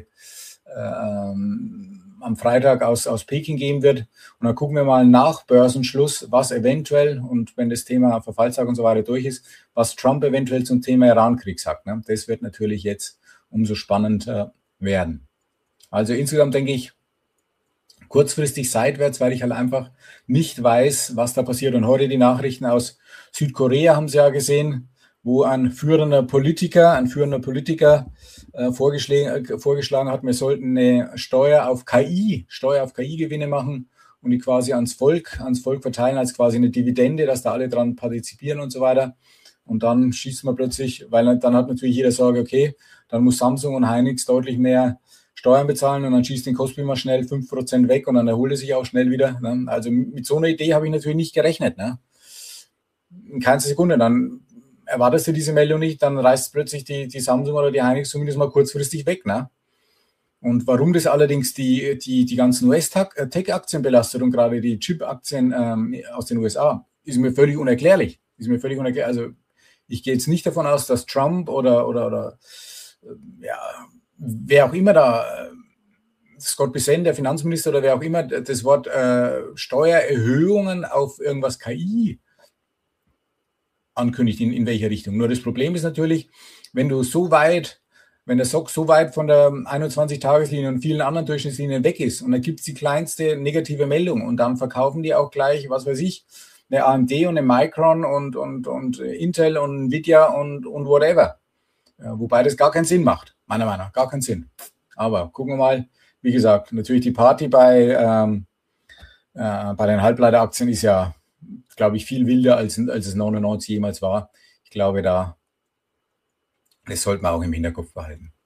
ähm, am Freitag aus, aus Peking geben wird. Und dann gucken wir mal nach Börsenschluss, was eventuell, und wenn das Thema Verfallstag und so weiter durch ist, was Trump eventuell zum Thema Irankrieg sagt. Ne? Das wird natürlich jetzt umso spannender werden. Also insgesamt denke ich, kurzfristig seitwärts, weil ich halt einfach nicht weiß, was da passiert. Und heute die Nachrichten aus Südkorea haben Sie ja gesehen, wo ein führender Politiker, ein führender Politiker äh, vorgeschlagen, äh, vorgeschlagen hat, wir sollten eine Steuer auf K I, Steuer auf K I-Gewinne machen und die quasi ans Volk, ans Volk verteilen als quasi eine Dividende, dass da alle dran partizipieren und so weiter. Und dann schießt man plötzlich, weil dann hat natürlich jeder Sorge, okay, dann muss Samsung und Hynix deutlich mehr Steuern bezahlen und dann schießt den Kospi mal schnell fünf Prozent weg und dann erholt er sich auch schnell wieder. Ne? Also mit so einer Idee habe ich natürlich nicht gerechnet. Ne? In keiner Sekunde. Dann erwartest du diese Meldung nicht, dann reißt plötzlich die, die Samsung oder die Hynix zumindest mal kurzfristig weg. Ne? Und warum das allerdings die, die, die ganzen U S-Tech-Aktien belastet und gerade die Chip-Aktien ähm, aus den U S A, ist mir völlig unerklärlich. Ist mir völlig unerklärlich. Also ich gehe jetzt nicht davon aus, dass Trump oder, oder, oder ja, wer auch immer da, Scott Bessent, der Finanzminister oder wer auch immer, das Wort äh, Steuererhöhungen auf irgendwas K I ankündigt, in, in welche Richtung. Nur das Problem ist natürlich, wenn du so weit, wenn der S O X so weit von der einundzwanzig-Tageslinie und vielen anderen Durchschnittslinien weg ist und dann gibt es die kleinste negative Meldung und dann verkaufen die auch gleich, was weiß ich, eine A M D und eine Micron und, und, und Intel und Nvidia und, und whatever. Ja, wobei das gar keinen Sinn macht, meiner Meinung nach, gar keinen Sinn. Aber gucken wir mal, wie gesagt, natürlich die Party bei, ähm, äh, bei den Halbleiteraktien ist ja, glaube ich, viel wilder, als, als es neunundneunzig jemals war. Ich glaube, da, das sollte man auch im Hinterkopf behalten.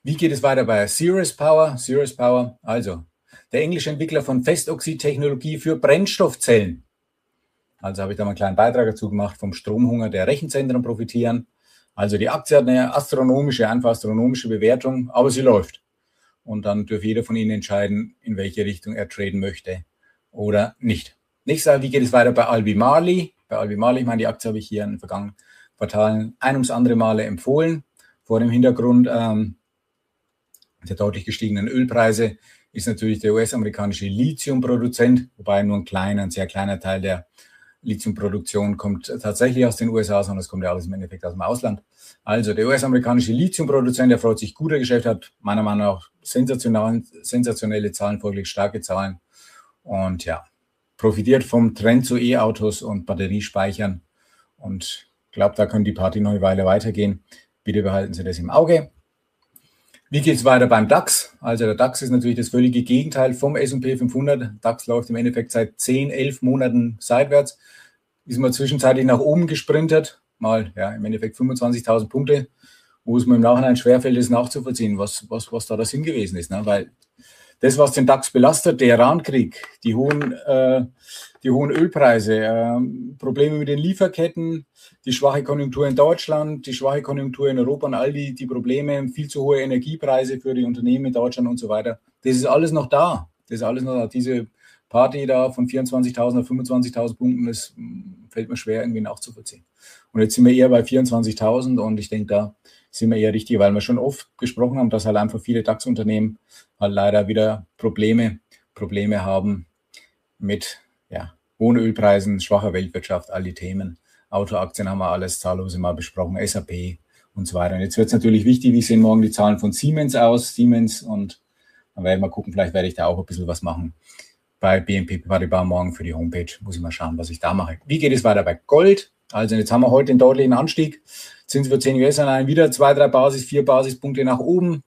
Wie geht es weiter bei Cirrus Power? Cirrus Power, also der englische Entwickler von Festoxid-Technologie für Brennstoffzellen. Also habe ich da mal einen kleinen Beitrag dazu gemacht, vom Stromhunger der Rechenzentren profitieren. Also die Aktie hat eine astronomische, einfach astronomische Bewertung, aber sie läuft. Und dann dürfte jeder von Ihnen entscheiden, in welche Richtung er traden möchte oder nicht. Nächstes, wie geht es weiter bei Albemarle? Bei Albemarle, ich meine, die Aktie habe ich hier in den vergangenen Quartalen ein ums andere Male empfohlen. Vor dem Hintergrund ähm, der deutlich gestiegenen Ölpreise ist natürlich der U S-amerikanische Lithiumproduzent, wobei nur ein kleiner, ein sehr kleiner Teil der Lithiumproduktion kommt tatsächlich aus den U S A, sondern es kommt ja alles im Endeffekt aus dem Ausland. Also der U S-amerikanische Lithiumproduzent, der freut sich guter Geschäft, hat meiner Meinung nach sensationelle, sensationelle Zahlen, folglich starke Zahlen und ja, profitiert vom Trend zu E-Autos und Batteriespeichern und ich glaube, da können die Party noch eine Weile weitergehen. Bitte behalten Sie das im Auge. Wie geht es weiter beim DAX? Also der DAX ist natürlich das völlige Gegenteil vom S und P fünfhundert. DAX läuft im Endeffekt seit zehn, elf Monaten seitwärts. Ist mal zwischenzeitlich nach oben gesprintet. Mal ja im Endeffekt fünfundzwanzigtausend Punkte, wo es mir im Nachhinein schwerfällt, das nachzuvollziehen, was, was, was da der Sinn gewesen ist. Ne? Weil das, was den DAX belastet, der Irankrieg, die hohen, äh, die hohen Ölpreise, äh, Probleme mit den Lieferketten, die schwache Konjunktur in Deutschland, die schwache Konjunktur in Europa und all die, die Probleme, viel zu hohe Energiepreise für die Unternehmen in Deutschland und so weiter. Das ist alles noch da. Das ist alles noch da. Diese Party da von vierundzwanzigtausend auf fünfundzwanzigtausend Punkten, das fällt mir schwer irgendwie nachzuvollziehen. Und jetzt sind wir eher bei vierundzwanzigtausend und ich denke, da sind wir eher richtig, weil wir schon oft gesprochen haben, dass halt einfach viele DAX-Unternehmen halt leider wieder Probleme, Probleme haben mit ja, hohen Ölpreisen, schwacher Weltwirtschaft, all die Themen. Autoaktien haben wir alles zahllose mal besprochen, S A P und so weiter. Und jetzt wird es natürlich wichtig, wie sehen morgen die Zahlen von Siemens aus, Siemens und dann werde ich mal gucken, vielleicht werde ich da auch ein bisschen was machen. Bei B N P Paribas morgen für die Homepage muss ich mal schauen, was ich da mache. Wie geht es weiter bei Gold? Also jetzt haben wir heute einen deutlichen Anstieg. Zins für zehn U S-Anleihen wieder zwei, drei Basis, vier Basispunkte nach oben.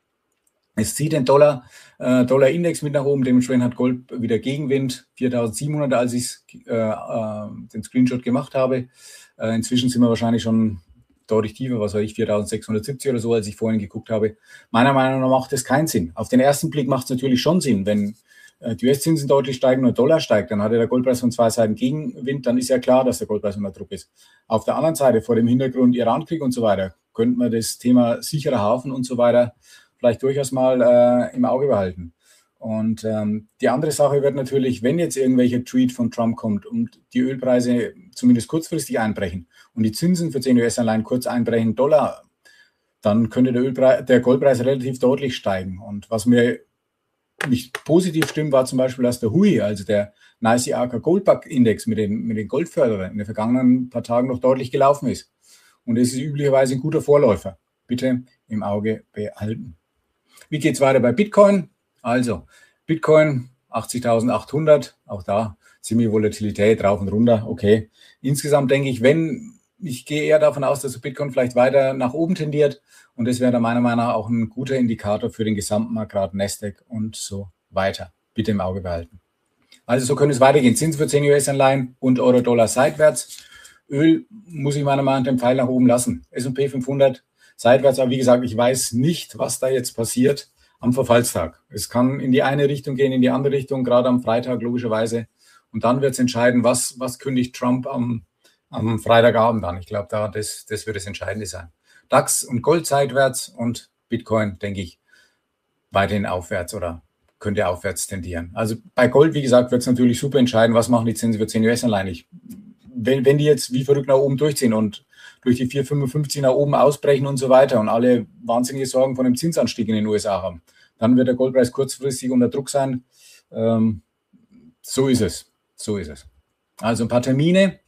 Es zieht den Dollar, äh, Dollar-Index mit nach oben. Dementsprechend hat Gold wieder Gegenwind. viertausendsiebenhundert, als ich äh, äh, den Screenshot gemacht habe. Äh, inzwischen sind wir wahrscheinlich schon deutlich tiefer, was weiß ich, viertausendsechshundertsiebzig oder so, als ich vorhin geguckt habe. Meiner Meinung nach macht das keinen Sinn. Auf den ersten Blick macht es natürlich schon Sinn, wenn die U S-Zinsen deutlich steigen und der Dollar steigt, dann hat ja der Goldpreis von zwei Seiten Gegenwind, dann ist ja klar, dass der Goldpreis unter Druck ist. Auf der anderen Seite, vor dem Hintergrund Irankrieg und so weiter, könnte man das Thema sicherer Hafen und so weiter vielleicht durchaus mal äh, im Auge behalten. Und ähm, die andere Sache wird natürlich, wenn jetzt irgendwelcher Tweet von Trump kommt und die Ölpreise zumindest kurzfristig einbrechen und die Zinsen für zehn U S-Anleihen kurz einbrechen, Dollar, dann könnte der, Ölpreis, der Goldpreis relativ deutlich steigen. Und was mir nicht positiv stimmt, war zum Beispiel, dass der H U I, also der NYSE Arca Goldback Index mit den, mit den Goldförderern in den vergangenen paar Tagen noch deutlich gelaufen ist. Und das ist üblicherweise ein guter Vorläufer. Bitte im Auge behalten. Wie geht es weiter bei Bitcoin? Also Bitcoin achtzigtausendachthundert, auch da ziemlich Volatilität rauf und runter. Okay, insgesamt denke ich, wenn, ich gehe eher davon aus, dass Bitcoin vielleicht weiter nach oben tendiert. Und das wäre meiner Meinung nach auch ein guter Indikator für den Gesamtmarkt, gerade Nasdaq und so weiter. Bitte im Auge behalten. Also so könnte es weitergehen. Zins für zehn U S-Anleihen und Euro-Dollar seitwärts. Öl muss ich meiner Meinung nach den Pfeil nach oben lassen. S und P fünfhundert seitwärts. Aber wie gesagt, ich weiß nicht, was da jetzt passiert am Verfallstag. Es kann in die eine Richtung gehen, in die andere Richtung, gerade am Freitag logischerweise. Und dann wird es entscheiden, was, was kündigt Trump am, am Freitagabend an. Ich glaube, da das, das wird das Entscheidende sein. DAX und Gold seitwärts und Bitcoin, denke ich, weiterhin aufwärts oder könnte aufwärts tendieren. Also bei Gold, wie gesagt, wird es natürlich super entscheiden, was machen die Zinsen für zehn U S-Anleihen. Wenn, wenn die jetzt wie verrückt nach oben durchziehen und durch die vier Komma fünfundfünfzig nach oben ausbrechen und so weiter und alle wahnsinnige Sorgen von dem Zinsanstieg in den U S A haben, dann wird der Goldpreis kurzfristig unter Druck sein. Ähm, so ist es. So ist es. Also ein paar Termine.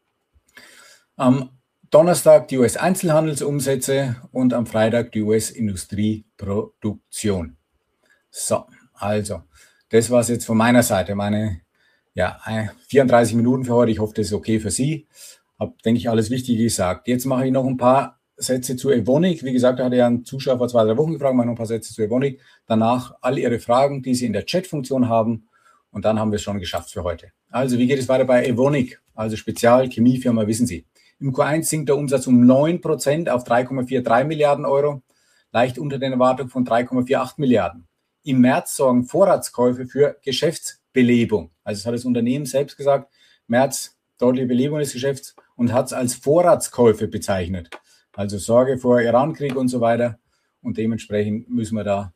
Am Donnerstag die U S-Einzelhandelsumsätze und am Freitag die U S-Industrieproduktion. So, also, das war es jetzt von meiner Seite. Meine ja, vierunddreißig Minuten für heute. Ich hoffe, das ist okay für Sie. Habe, denke ich, alles Wichtige gesagt. Jetzt mache ich noch ein paar Sätze zu Evonik. Wie gesagt, da hatte ja ein Zuschauer vor zwei, drei Wochen gefragt, mache noch ein paar Sätze zu Evonik. Danach all Ihre Fragen, die Sie in der Chat-Funktion haben. Und dann haben wir es schon geschafft für heute. Also, wie geht es weiter bei Evonik? Also Spezial-Chemiefirma, wissen Sie. Im Q eins sinkt der Umsatz um neun Prozent auf drei Komma drei vier Milliarden Euro. leicht unter den Erwartungen von drei Komma achtzig Milliarden. Im März sorgen Vorratskäufe für Geschäftsbelebung. Also das hat das Unternehmen selbst gesagt, März deutliche Belebung des Geschäfts und hat es als Vorratskäufe bezeichnet. Also Sorge vor Irankrieg und so weiter. Und dementsprechend müssen wir da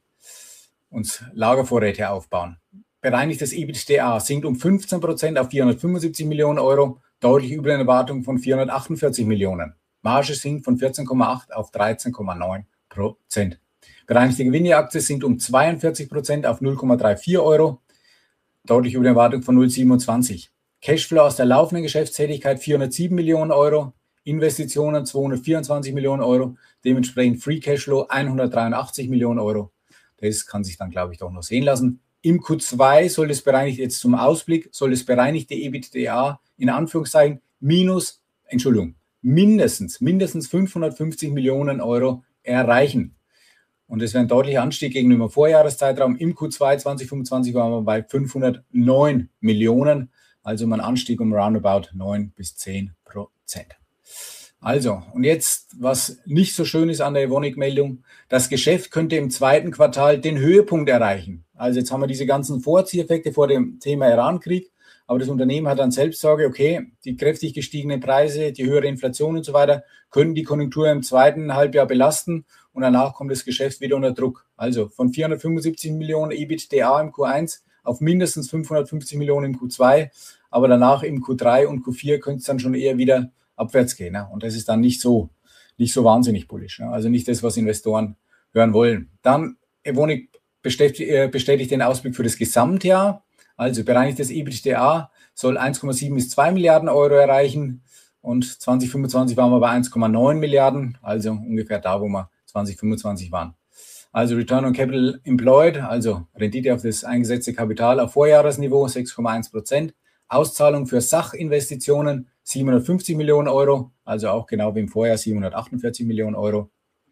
uns Lagervorräte aufbauen. Bereinigtes EBITDA sinkt um fünfzehn Prozent auf vierhundertfünfundsiebzig Millionen Euro, deutlich über den Erwartungen von vierhundertachtundvierzig Millionen. Marge sinkt von vierzehn Komma acht auf dreizehn Komma neun Prozent. Bereinigte Gewinne-Aktie sinkt um zweiundvierzig Prozent auf null Komma vierunddreißig Euro, deutlich über die Erwartung von null Komma siebenundzwanzig. Cashflow aus der laufenden Geschäftstätigkeit vierhundertsieben Millionen Euro, Investitionen zweihundertvierundzwanzig Millionen Euro, dementsprechend Free Cashflow hundertdreiundachtzig Millionen Euro. Das kann sich dann, glaube ich, doch noch sehen lassen. Im Q zwei soll das bereinigte, jetzt zum Ausblick, soll das bereinigte EBITDA in Anführungszeichen minus, Entschuldigung, mindestens, mindestens fünfhundertfünfzig Millionen Euro erreichen. Und das wäre ein deutlicher Anstieg gegenüber dem Vorjahreszeitraum. Im Q zwei zweitausendfünfundzwanzig waren wir bei fünfhundertneun Millionen, also ein Anstieg um roundabout neun bis zehn Prozent. Also, und jetzt, was nicht so schön ist an der Evonik-Meldung, das Geschäft könnte im zweiten Quartal den Höhepunkt erreichen. Also jetzt haben wir diese ganzen Vorzieheffekte vor dem Thema Irankrieg, aber das Unternehmen hat dann selbst Sorge, okay, die kräftig gestiegenen Preise, die höhere Inflation und so weiter, können die Konjunktur im zweiten Halbjahr belasten und danach kommt das Geschäft wieder unter Druck. Also von vierhundertfünfundsiebzig Millionen EBITDA im Q eins auf mindestens fünfhundertfünfzig Millionen im Q zwei, aber danach im Q drei und Q vier könnte es dann schon eher wieder abwärts gehen. Ne? Und das ist dann nicht so, nicht so wahnsinnig bullisch. Ne? Also nicht das, was Investoren hören wollen. Dann Evonik bestätigt, äh, bestätigt den Ausblick für das Gesamtjahr. Also bereinigtes EBITDA soll eins Komma sieben bis zwei Milliarden Euro erreichen und zwanzig fünfundzwanzig waren wir bei eins Komma neun Milliarden, also ungefähr da, wo wir zwanzig fünfundzwanzig waren. Also Return on Capital Employed, also Rendite auf das eingesetzte Kapital auf Vorjahresniveau sechs Komma eins Prozent. Auszahlung für Sachinvestitionen siebenhundertfünfzig Millionen Euro, also auch genau wie im Vorjahr siebenhundertachtundvierzig Millionen Euro.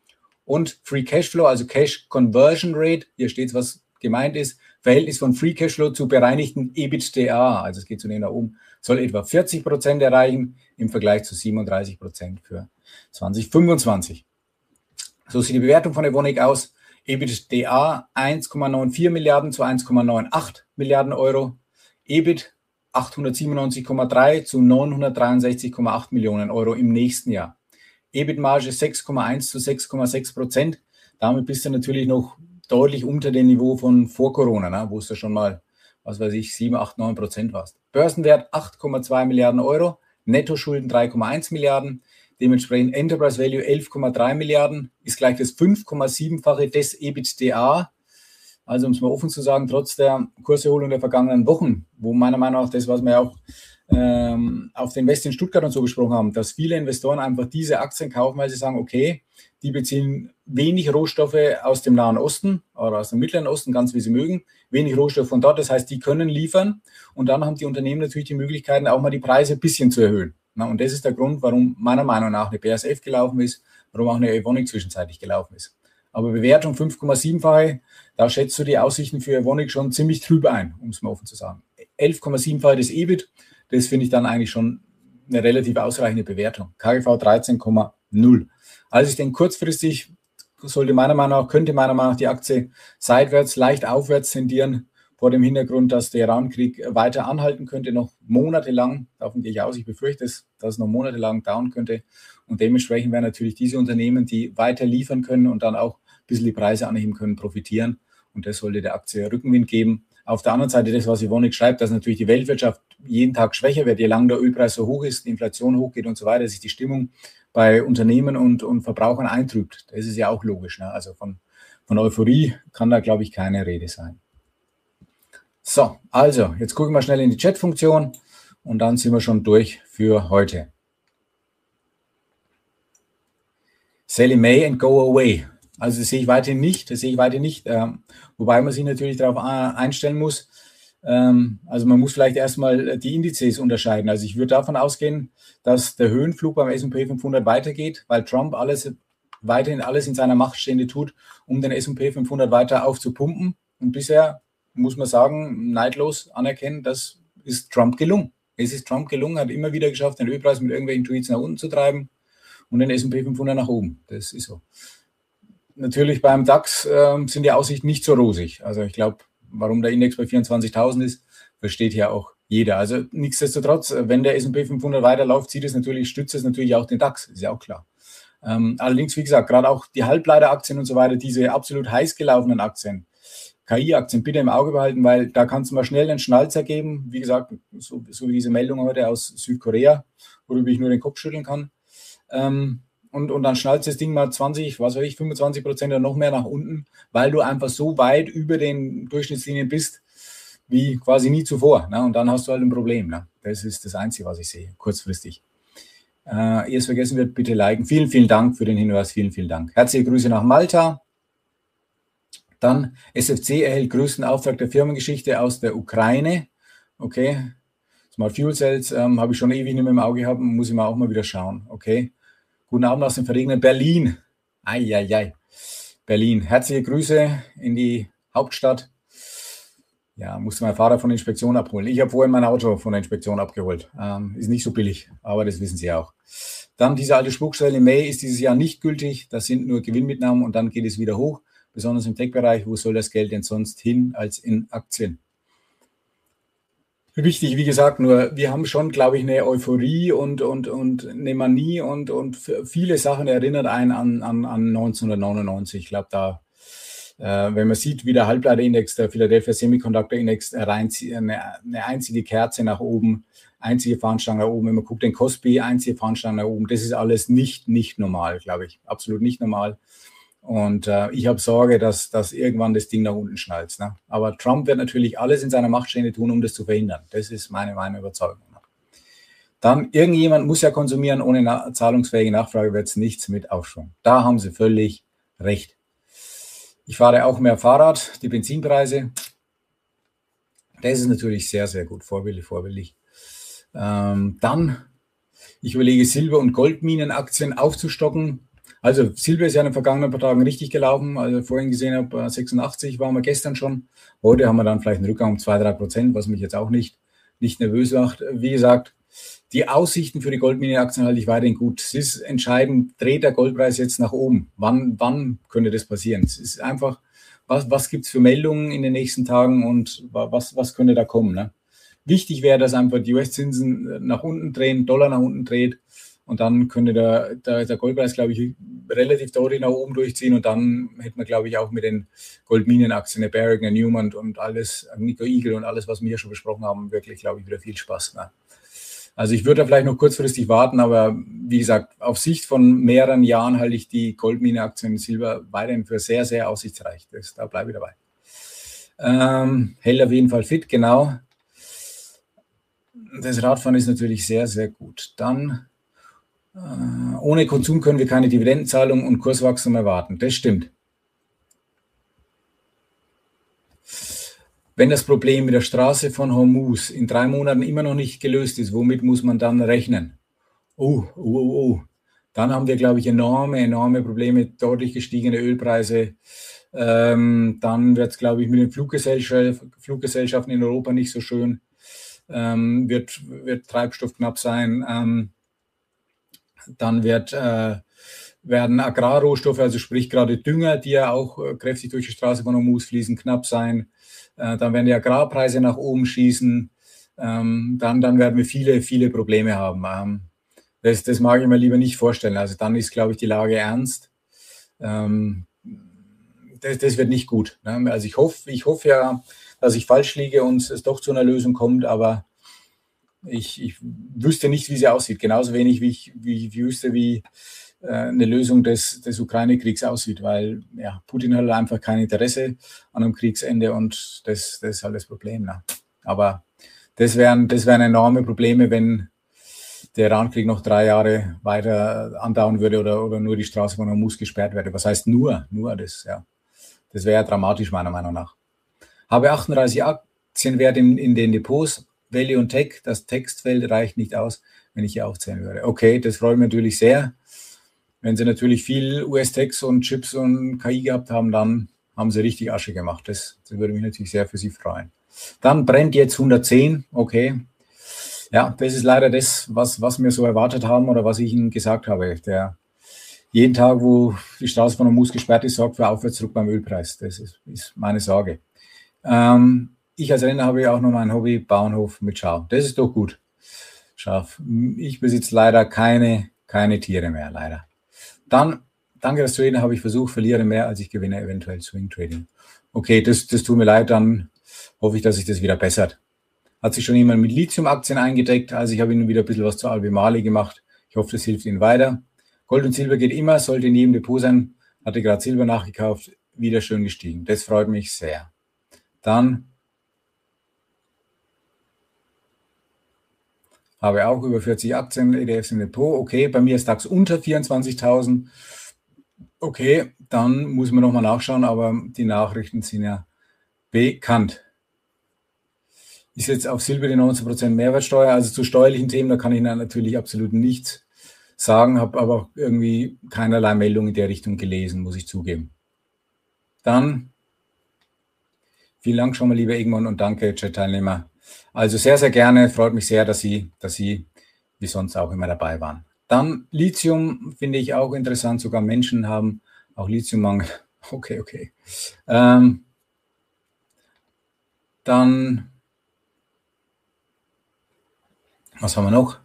Und Free Cashflow, also Cash Conversion Rate, hier steht, was gemeint ist, Verhältnis von Free Cashflow zu bereinigten EBITDA, also es geht zunehmend nach oben, soll etwa vierzig Prozent erreichen im Vergleich zu siebenunddreißig Prozent für zwanzig fünfundzwanzig. So sieht die Bewertung von Evonik aus. EBITDA eins Komma vierundneunzig Milliarden zu eins Komma achtzehn Milliarden Euro. E B I T achthundertsiebenundneunzig Komma drei zu neunhundertdreiundsechzig Komma acht Millionen Euro im nächsten Jahr. E B I T-Marge sechs Komma eins zu sechs Komma sechs Prozent. Damit bist du natürlich noch deutlich unter dem Niveau von vor Corona, ne, wo es da schon mal, was weiß ich, sieben, acht, neun Prozent warst. Börsenwert acht Komma zwei Milliarden Euro, Nettoschulden drei Komma eins Milliarden, dementsprechend Enterprise Value elf Komma drei Milliarden, ist gleich das fünf Komma sieben-fache des EBITDA. Also um es mal offen zu sagen, trotz der Kurserholung der vergangenen Wochen, wo meiner Meinung nach das, was wir ja auch ähm, auf den West in Stuttgart und so besprochen haben, dass viele Investoren einfach diese Aktien kaufen, weil sie sagen, okay, die beziehen wenig Rohstoffe aus dem Nahen Osten oder aus dem Mittleren Osten, ganz wie sie mögen, wenig Rohstoffe von dort, das heißt, die können liefern und dann haben die Unternehmen natürlich die Möglichkeiten, auch mal die Preise ein bisschen zu erhöhen. Na, und das ist der Grund, warum meiner Meinung nach eine B A S F gelaufen ist, warum auch eine Evonik zwischenzeitlich gelaufen ist. Aber Bewertung fünf Komma sieben-fache, da schätzt du die Aussichten für Evonik schon ziemlich trüb ein, um es mal offen zu sagen. elf Komma sieben-fache des E B I T, das finde ich dann eigentlich schon eine relativ ausreichende Bewertung. K G V dreizehn Komma null. Also ich denke, kurzfristig sollte meiner Meinung nach, könnte meiner Meinung nach die Aktie seitwärts, leicht aufwärts tendieren, vor dem Hintergrund, dass der Irankrieg weiter anhalten könnte, noch monatelang. Davon gehe ich aus, ich befürchte es, dass es noch monatelang dauern könnte. Und dementsprechend werden natürlich diese Unternehmen, die weiter liefern können und dann auch ein bisschen die Preise anheben können, profitieren. Und das sollte der Aktie Rückenwind geben. Auf der anderen Seite das, was Evonik schreibt, dass natürlich die Weltwirtschaft jeden Tag schwächer wird, je länger der Ölpreis so hoch ist, die Inflation hochgeht und so weiter, sich die Stimmung bei Unternehmen und, und Verbrauchern eintrübt. Das ist ja auch logisch. Ne? Also von, von Euphorie kann da, glaube ich, keine Rede sein. So, also, jetzt gucken wir schnell in die Chat-Funktion und dann sind wir schon durch für heute. Sell in May and go away. Also das sehe ich weiterhin nicht, das sehe ich weiterhin nicht, ähm, wobei man sich natürlich darauf einstellen muss. Ähm, also man muss vielleicht erstmal die Indizes unterscheiden. Also ich würde davon ausgehen, dass der Höhenflug beim S und P fünfhundert weitergeht, weil Trump alles weiterhin alles in seiner Macht Stehende tut, um den S und P fünfhundert weiter aufzupumpen. Und bisher muss man sagen, neidlos anerkennen, das ist Trump gelungen. Es ist Trump gelungen, hat immer wieder geschafft, den Ölpreis mit irgendwelchen Tweets nach unten zu treiben und den S und P fünfhundert nach oben. Das ist so. natürlich beim DAX äh, sind die Aussichten nicht so rosig. Also ich glaube, warum der Index bei vierundzwanzigtausend ist, versteht ja auch jeder. Also nichtsdestotrotz, wenn der S und P fünfhundert weiterläuft, zieht es natürlich, stützt es natürlich auch den DAX, ist ja auch klar. Ähm, allerdings, wie gesagt, gerade auch die Halbleiteraktien und so weiter, diese absolut heiß gelaufenen Aktien, K I-Aktien bitte im Auge behalten, weil da kann es mal schnell einen Schnalzer geben. Wie gesagt, so, so wie diese Meldung heute aus Südkorea, worüber ich nur den Kopf schütteln kann. Ähm, und, und dann schnallt das Ding mal zwanzig, was weiß ich, fünfundzwanzig Prozent oder noch mehr nach unten, weil du einfach so weit über den Durchschnittslinien bist, wie quasi nie zuvor. Ne? Und dann hast du halt ein Problem. Ne? Das ist das Einzige, was ich sehe, kurzfristig. Äh, ehe es vergessen wird, bitte liken. Vielen, vielen Dank für den Hinweis. Vielen, vielen Dank. Herzliche Grüße nach Malta. Dann S F C erhält größten Auftrag der Firmengeschichte aus der Ukraine. Okay. Smart Fuel Cells ähm, habe ich schon ewig nicht mehr im Auge gehabt, muss ich mal auch mal wieder schauen. Okay. Guten Abend aus dem verregneten Berlin. Eieiei. Berlin. Herzliche Grüße in die Hauptstadt. Ja, musste mein Fahrer von der Inspektion abholen. Ich habe vorhin mein Auto von der Inspektion abgeholt. Ähm, ist nicht so billig, aber das wissen Sie auch. Dann diese alte Spruchstelle, May ist dieses Jahr nicht gültig. Das sind nur Gewinnmitnahmen und dann geht es wieder hoch. Besonders im Tech-Bereich. Wo soll das Geld denn sonst hin als in Aktien? Wichtig, wie gesagt, nur wir haben schon, glaube ich, eine Euphorie und, und, und eine Manie und, und viele Sachen erinnert einen an, an, an neunzehnhundertneunundneunzig. Ich glaube, da, äh, wenn man sieht, wie der Halbleiterindex, der Philadelphia Semiconductor Index, reinzieht, eine, eine einzige Kerze nach oben, einzige Fahnenstange nach oben. Wenn man guckt, den Kospi, einzige Fahnenstange nach oben. Das ist alles nicht, nicht normal, glaube ich. Absolut nicht normal. Und äh, ich habe Sorge, dass, dass irgendwann das Ding nach unten schnallt. Ne? Aber Trump wird natürlich alles in seiner Macht Stehende tun, um das zu verhindern. Das ist meine, meine Überzeugung. Dann, irgendjemand muss ja konsumieren, ohne na- zahlungsfähige Nachfrage wird es nichts mit Aufschwung. Da haben Sie völlig recht. Ich fahre auch mehr Fahrrad, die Benzinpreise. Das ist natürlich sehr, sehr gut, vorbildlich, vorbildlich. Ähm, dann, ich überlege, Silber- und Goldminenaktien aufzustocken. Also Silber ist ja in den vergangenen paar Tagen richtig gelaufen. Also vorhin gesehen habe, sechsundachtzig waren wir gestern schon. Heute haben wir dann vielleicht einen Rückgang um zwei, drei Prozent, was mich jetzt auch nicht, nicht nervös macht. Wie gesagt, die Aussichten für die Goldminenaktien halte ich weiterhin gut. Es ist entscheidend, dreht der Goldpreis jetzt nach oben? Wann, wann könnte das passieren? Es ist einfach, was, was gibt es für Meldungen in den nächsten Tagen und was, was könnte da kommen? Ne? Wichtig wäre, dass einfach die U S-Zinsen nach unten drehen, Dollar nach unten dreht. Und dann könnte der, der, der Goldpreis, glaube ich, relativ deutlich nach oben durchziehen. Und dann hätte man, glaube ich, auch mit den Goldminenaktien, der Barrick, der Newmont und alles, Nico Eagle und alles, was wir hier schon besprochen haben, wirklich, glaube ich, wieder viel Spaß. Ne? Also ich würde da vielleicht noch kurzfristig warten, aber wie gesagt, auf Sicht von mehreren Jahren halte ich die Goldmineaktien und Silber weiterhin für sehr, sehr aussichtsreich. Das, da bleibe ich dabei. Ähm, hält auf jeden Fall fit, genau. Das Radfahren ist natürlich sehr, sehr gut. Dann äh, ohne Konsum können wir keine Dividendenzahlung und Kurswachstum erwarten. Das stimmt. Wenn das Problem mit der Straße von Hormuz in drei Monaten immer noch nicht gelöst ist, womit muss man dann rechnen? Oh, oh, oh, oh. Dann haben wir, glaube ich, enorme, enorme Probleme, deutlich gestiegene Ölpreise. Ähm, dann wird es, glaube ich, mit den Fluggesellschaften, Fluggesellschaften in Europa nicht so schön. Ähm, wird, wird Treibstoff knapp sein. Ähm, dann wird, äh, werden Agrarrohstoffe, also sprich gerade Dünger, die ja auch äh, kräftig durch die Straße von Hormuz fließen, knapp sein. Äh, dann werden die Agrarpreise nach oben schießen. Ähm, dann, dann werden wir viele, viele Probleme haben. Ähm, das, das mag ich mir lieber nicht vorstellen. Also dann ist, glaube ich, die Lage ernst. Ähm, das, das wird nicht gut. Ne? Also ich hoffe, ich hoffe ja, dass ich falsch liege und es doch zu einer Lösung kommt, aber ich, ich wüsste nicht, wie sie aussieht. Genauso wenig, wie ich, wie ich wüsste, wie äh, eine Lösung des, des Ukraine-Kriegs aussieht, weil ja, Putin hat einfach kein Interesse an einem Kriegsende und das, das ist halt das Problem. Ne? Aber das wären, das wären enorme Probleme, wenn der Irankrieg noch drei Jahre weiter andauern würde oder, oder nur die Straße von Hormuz gesperrt werde. Was heißt nur? Nur das, ja. Das wäre ja dramatisch, meiner Meinung nach. Habe achtunddreißig Aktienwerte in, in den Depots, Value und Tech. Das Textfeld reicht nicht aus, wenn ich hier aufzählen würde. Okay, das freut mich natürlich sehr. Wenn Sie natürlich viel U S-Techs und Chips und K I gehabt haben, dann haben Sie richtig Asche gemacht. Das, das würde mich natürlich sehr für Sie freuen. Dann brennt jetzt hundertzehn. Okay. Ja, das ist leider das, was, was wir so erwartet haben oder was ich Ihnen gesagt habe. Der, jeden Tag, wo die Straße von Hormuz gesperrt ist, sorgt für Aufwärtsdruck beim Ölpreis. Das ist, ist meine Sorge. Ähm, ich als Rentner habe ja auch noch mein Hobby, Bauernhof mit Schaf. Das ist doch gut. Schaf. Ich besitze leider keine, keine Tiere mehr, leider. Dann, danke das Traden, habe ich versucht, verliere mehr, als ich gewinne, eventuell Swing Trading. Okay, das, das tut mir leid, dann hoffe ich, dass sich das wieder bessert. Hat sich schon jemand mit Lithium-Aktien eingedeckt, also ich habe Ihnen wieder ein bisschen was zu Albemarle gemacht. Ich hoffe, das hilft Ihnen weiter. Gold und Silber geht immer, sollte in jedem Depot sein. Hatte gerade Silber nachgekauft, wieder schön gestiegen. Das freut mich sehr. Dann habe auch über vierzig Aktien, E T Fs im Depot. Okay, bei mir ist DAX unter vierundzwanzigtausend. Okay, dann muss man nochmal nachschauen, aber die Nachrichten sind ja bekannt. Ich setze auf Silber die neunzehn Prozent Mehrwertsteuer. Also zu steuerlichen Themen, da kann ich natürlich absolut nichts sagen, habe aber auch irgendwie keinerlei Meldung in der Richtung gelesen, muss ich zugeben. Dann vielen Dank schon mal, lieber Egmont, und danke, Chat-Teilnehmer. Also sehr, sehr gerne, freut mich sehr, dass Sie, dass Sie wie sonst auch immer dabei waren. Dann Lithium finde ich auch interessant, sogar Menschen haben auch Lithiummangel. Okay, okay. Ähm, dann, was haben wir noch?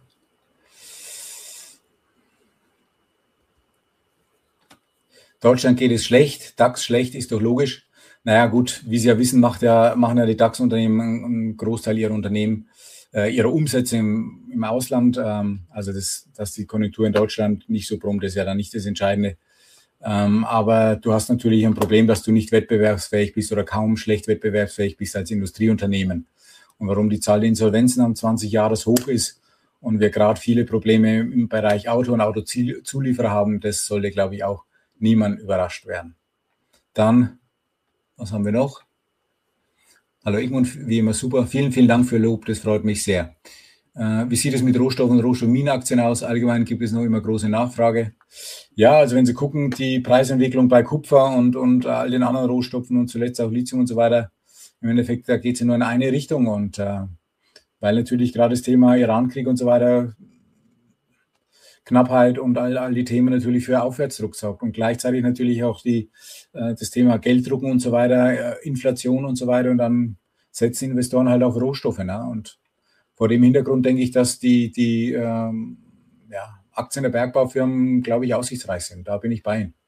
Deutschland geht es schlecht, DAX schlecht, ist doch logisch. Naja gut, wie Sie ja wissen, macht ja, machen ja die DAX-Unternehmen einen Großteil ihrer Unternehmen, äh, ihrer Umsätze im, im Ausland. Ähm, also das, dass die Konjunktur in Deutschland nicht so brummt, ist ja dann nicht das Entscheidende. Ähm, aber du hast natürlich ein Problem, dass du nicht wettbewerbsfähig bist oder kaum schlecht wettbewerbsfähig bist als Industrieunternehmen. Und warum die Zahl der Insolvenzen am zwanzig Jahres hoch ist und wir gerade viele Probleme im Bereich Auto und Autozulieferer haben, das sollte, glaube ich, auch niemand überrascht werden. Dann, was haben wir noch? Hallo Egmont, wie immer super. Vielen, vielen Dank für Lob, das freut mich sehr. Äh, wie sieht es mit Rohstoff- und Rohstoffminenaktien aus? Allgemein gibt es noch immer große Nachfrage. Ja, also wenn Sie gucken, die Preisentwicklung bei Kupfer und, und all den anderen Rohstoffen und zuletzt auch Lithium und so weiter, im Endeffekt, da geht es ja nur in eine Richtung. Und äh, weil natürlich gerade das Thema Irankrieg und so weiter, Knappheit und all, all die Themen natürlich für Aufwärtsdruck sorgt und gleichzeitig natürlich auch die, äh, das Thema Gelddrucken und so weiter, äh, Inflation und so weiter, und dann setzen Investoren halt auf Rohstoffe. Ne? Und vor dem Hintergrund denke ich, dass die, die ähm, ja, Aktien der Bergbaufirmen, glaube ich, aussichtsreich sind. Da bin ich bei Ihnen.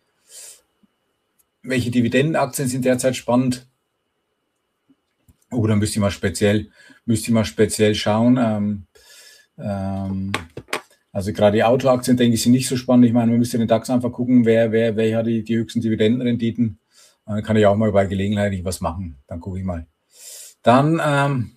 Welche Dividendenaktien sind derzeit spannend? Oh, da müsste ich mal speziell, müsste ich mal speziell schauen. Ähm, ähm, Also gerade die Autoaktien, denke ich, sind nicht so spannend. Ich meine, man müsste den DAX einfach gucken, wer, wer, wer hat die, die höchsten Dividendenrenditen. Dann kann ich auch mal bei Gelegenheit was machen. Dann gucke ich mal. Dann ähm,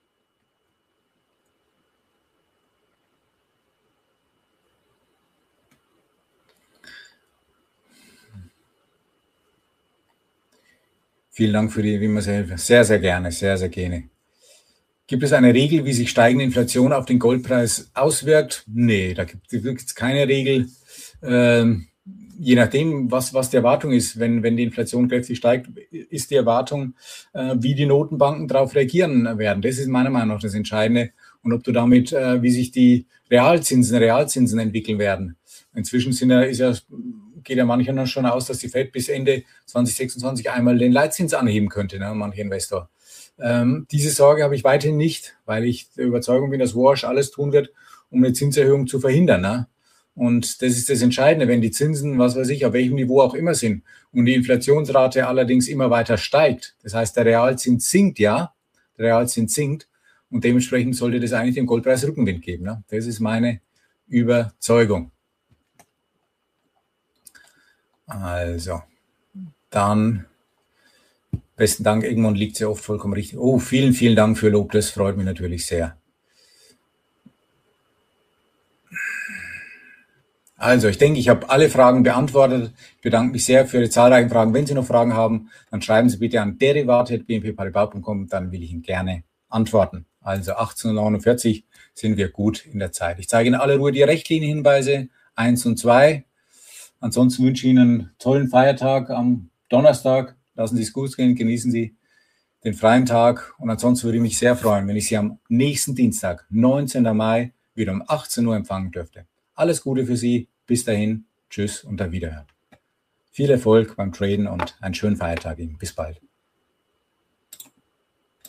vielen Dank für die, wie man es hilft. Sehr, sehr gerne, sehr, sehr gerne. Gibt es eine Regel, wie sich steigende Inflation auf den Goldpreis auswirkt? Nee, da gibt es keine Regel. Ähm, je nachdem, was, was die Erwartung ist, wenn, wenn die Inflation kräftig steigt, ist die Erwartung, äh, wie die Notenbanken darauf reagieren werden. Das ist meiner Meinung nach das Entscheidende. Und ob du damit, äh, wie sich die Realzinsen, Realzinsen entwickeln werden. Inzwischen sind ja, ist ja, geht ja manchmal schon aus, dass die Fed bis Ende zwanzig sechsundzwanzig einmal den Leitzins anheben könnte, ne, manche Investor. Ähm, diese Sorge habe ich weiterhin nicht, weil ich der Überzeugung bin, dass Walsh alles tun wird, um eine Zinserhöhung zu verhindern. Ne? Und das ist das Entscheidende, wenn die Zinsen, was weiß ich, auf welchem Niveau auch immer sind und die Inflationsrate allerdings immer weiter steigt. Das heißt, der Realzins sinkt, ja, der Realzins sinkt, und dementsprechend sollte das eigentlich dem Goldpreis Rückenwind geben. Ne? Das ist meine Überzeugung. Also, dann besten Dank, Egmont, liegt sehr oft vollkommen richtig. Oh, vielen, vielen Dank für Lob, das freut mich natürlich sehr. Also, ich denke, ich habe alle Fragen beantwortet. Ich bedanke mich sehr für Ihre zahlreichen Fragen. Wenn Sie noch Fragen haben, dann schreiben Sie bitte an derivat at b n p paribas punkt com, dann will ich Ihnen gerne antworten. Also achtzehn Uhr neunundvierzig sind wir gut in der Zeit. Ich zeige in aller Ruhe die Richtlinienhinweise eins und zwei. Ansonsten wünsche ich Ihnen einen tollen Feiertag am Donnerstag. Lassen Sie es gut gehen, genießen Sie den freien Tag. Und ansonsten würde ich mich sehr freuen, wenn ich Sie am nächsten Dienstag, neunzehnten Mai, wieder um achtzehn Uhr empfangen dürfte. Alles Gute für Sie. Bis dahin. Tschüss und auf Wiederhören. Viel Erfolg beim Traden und einen schönen Feiertag Ihnen. Bis bald.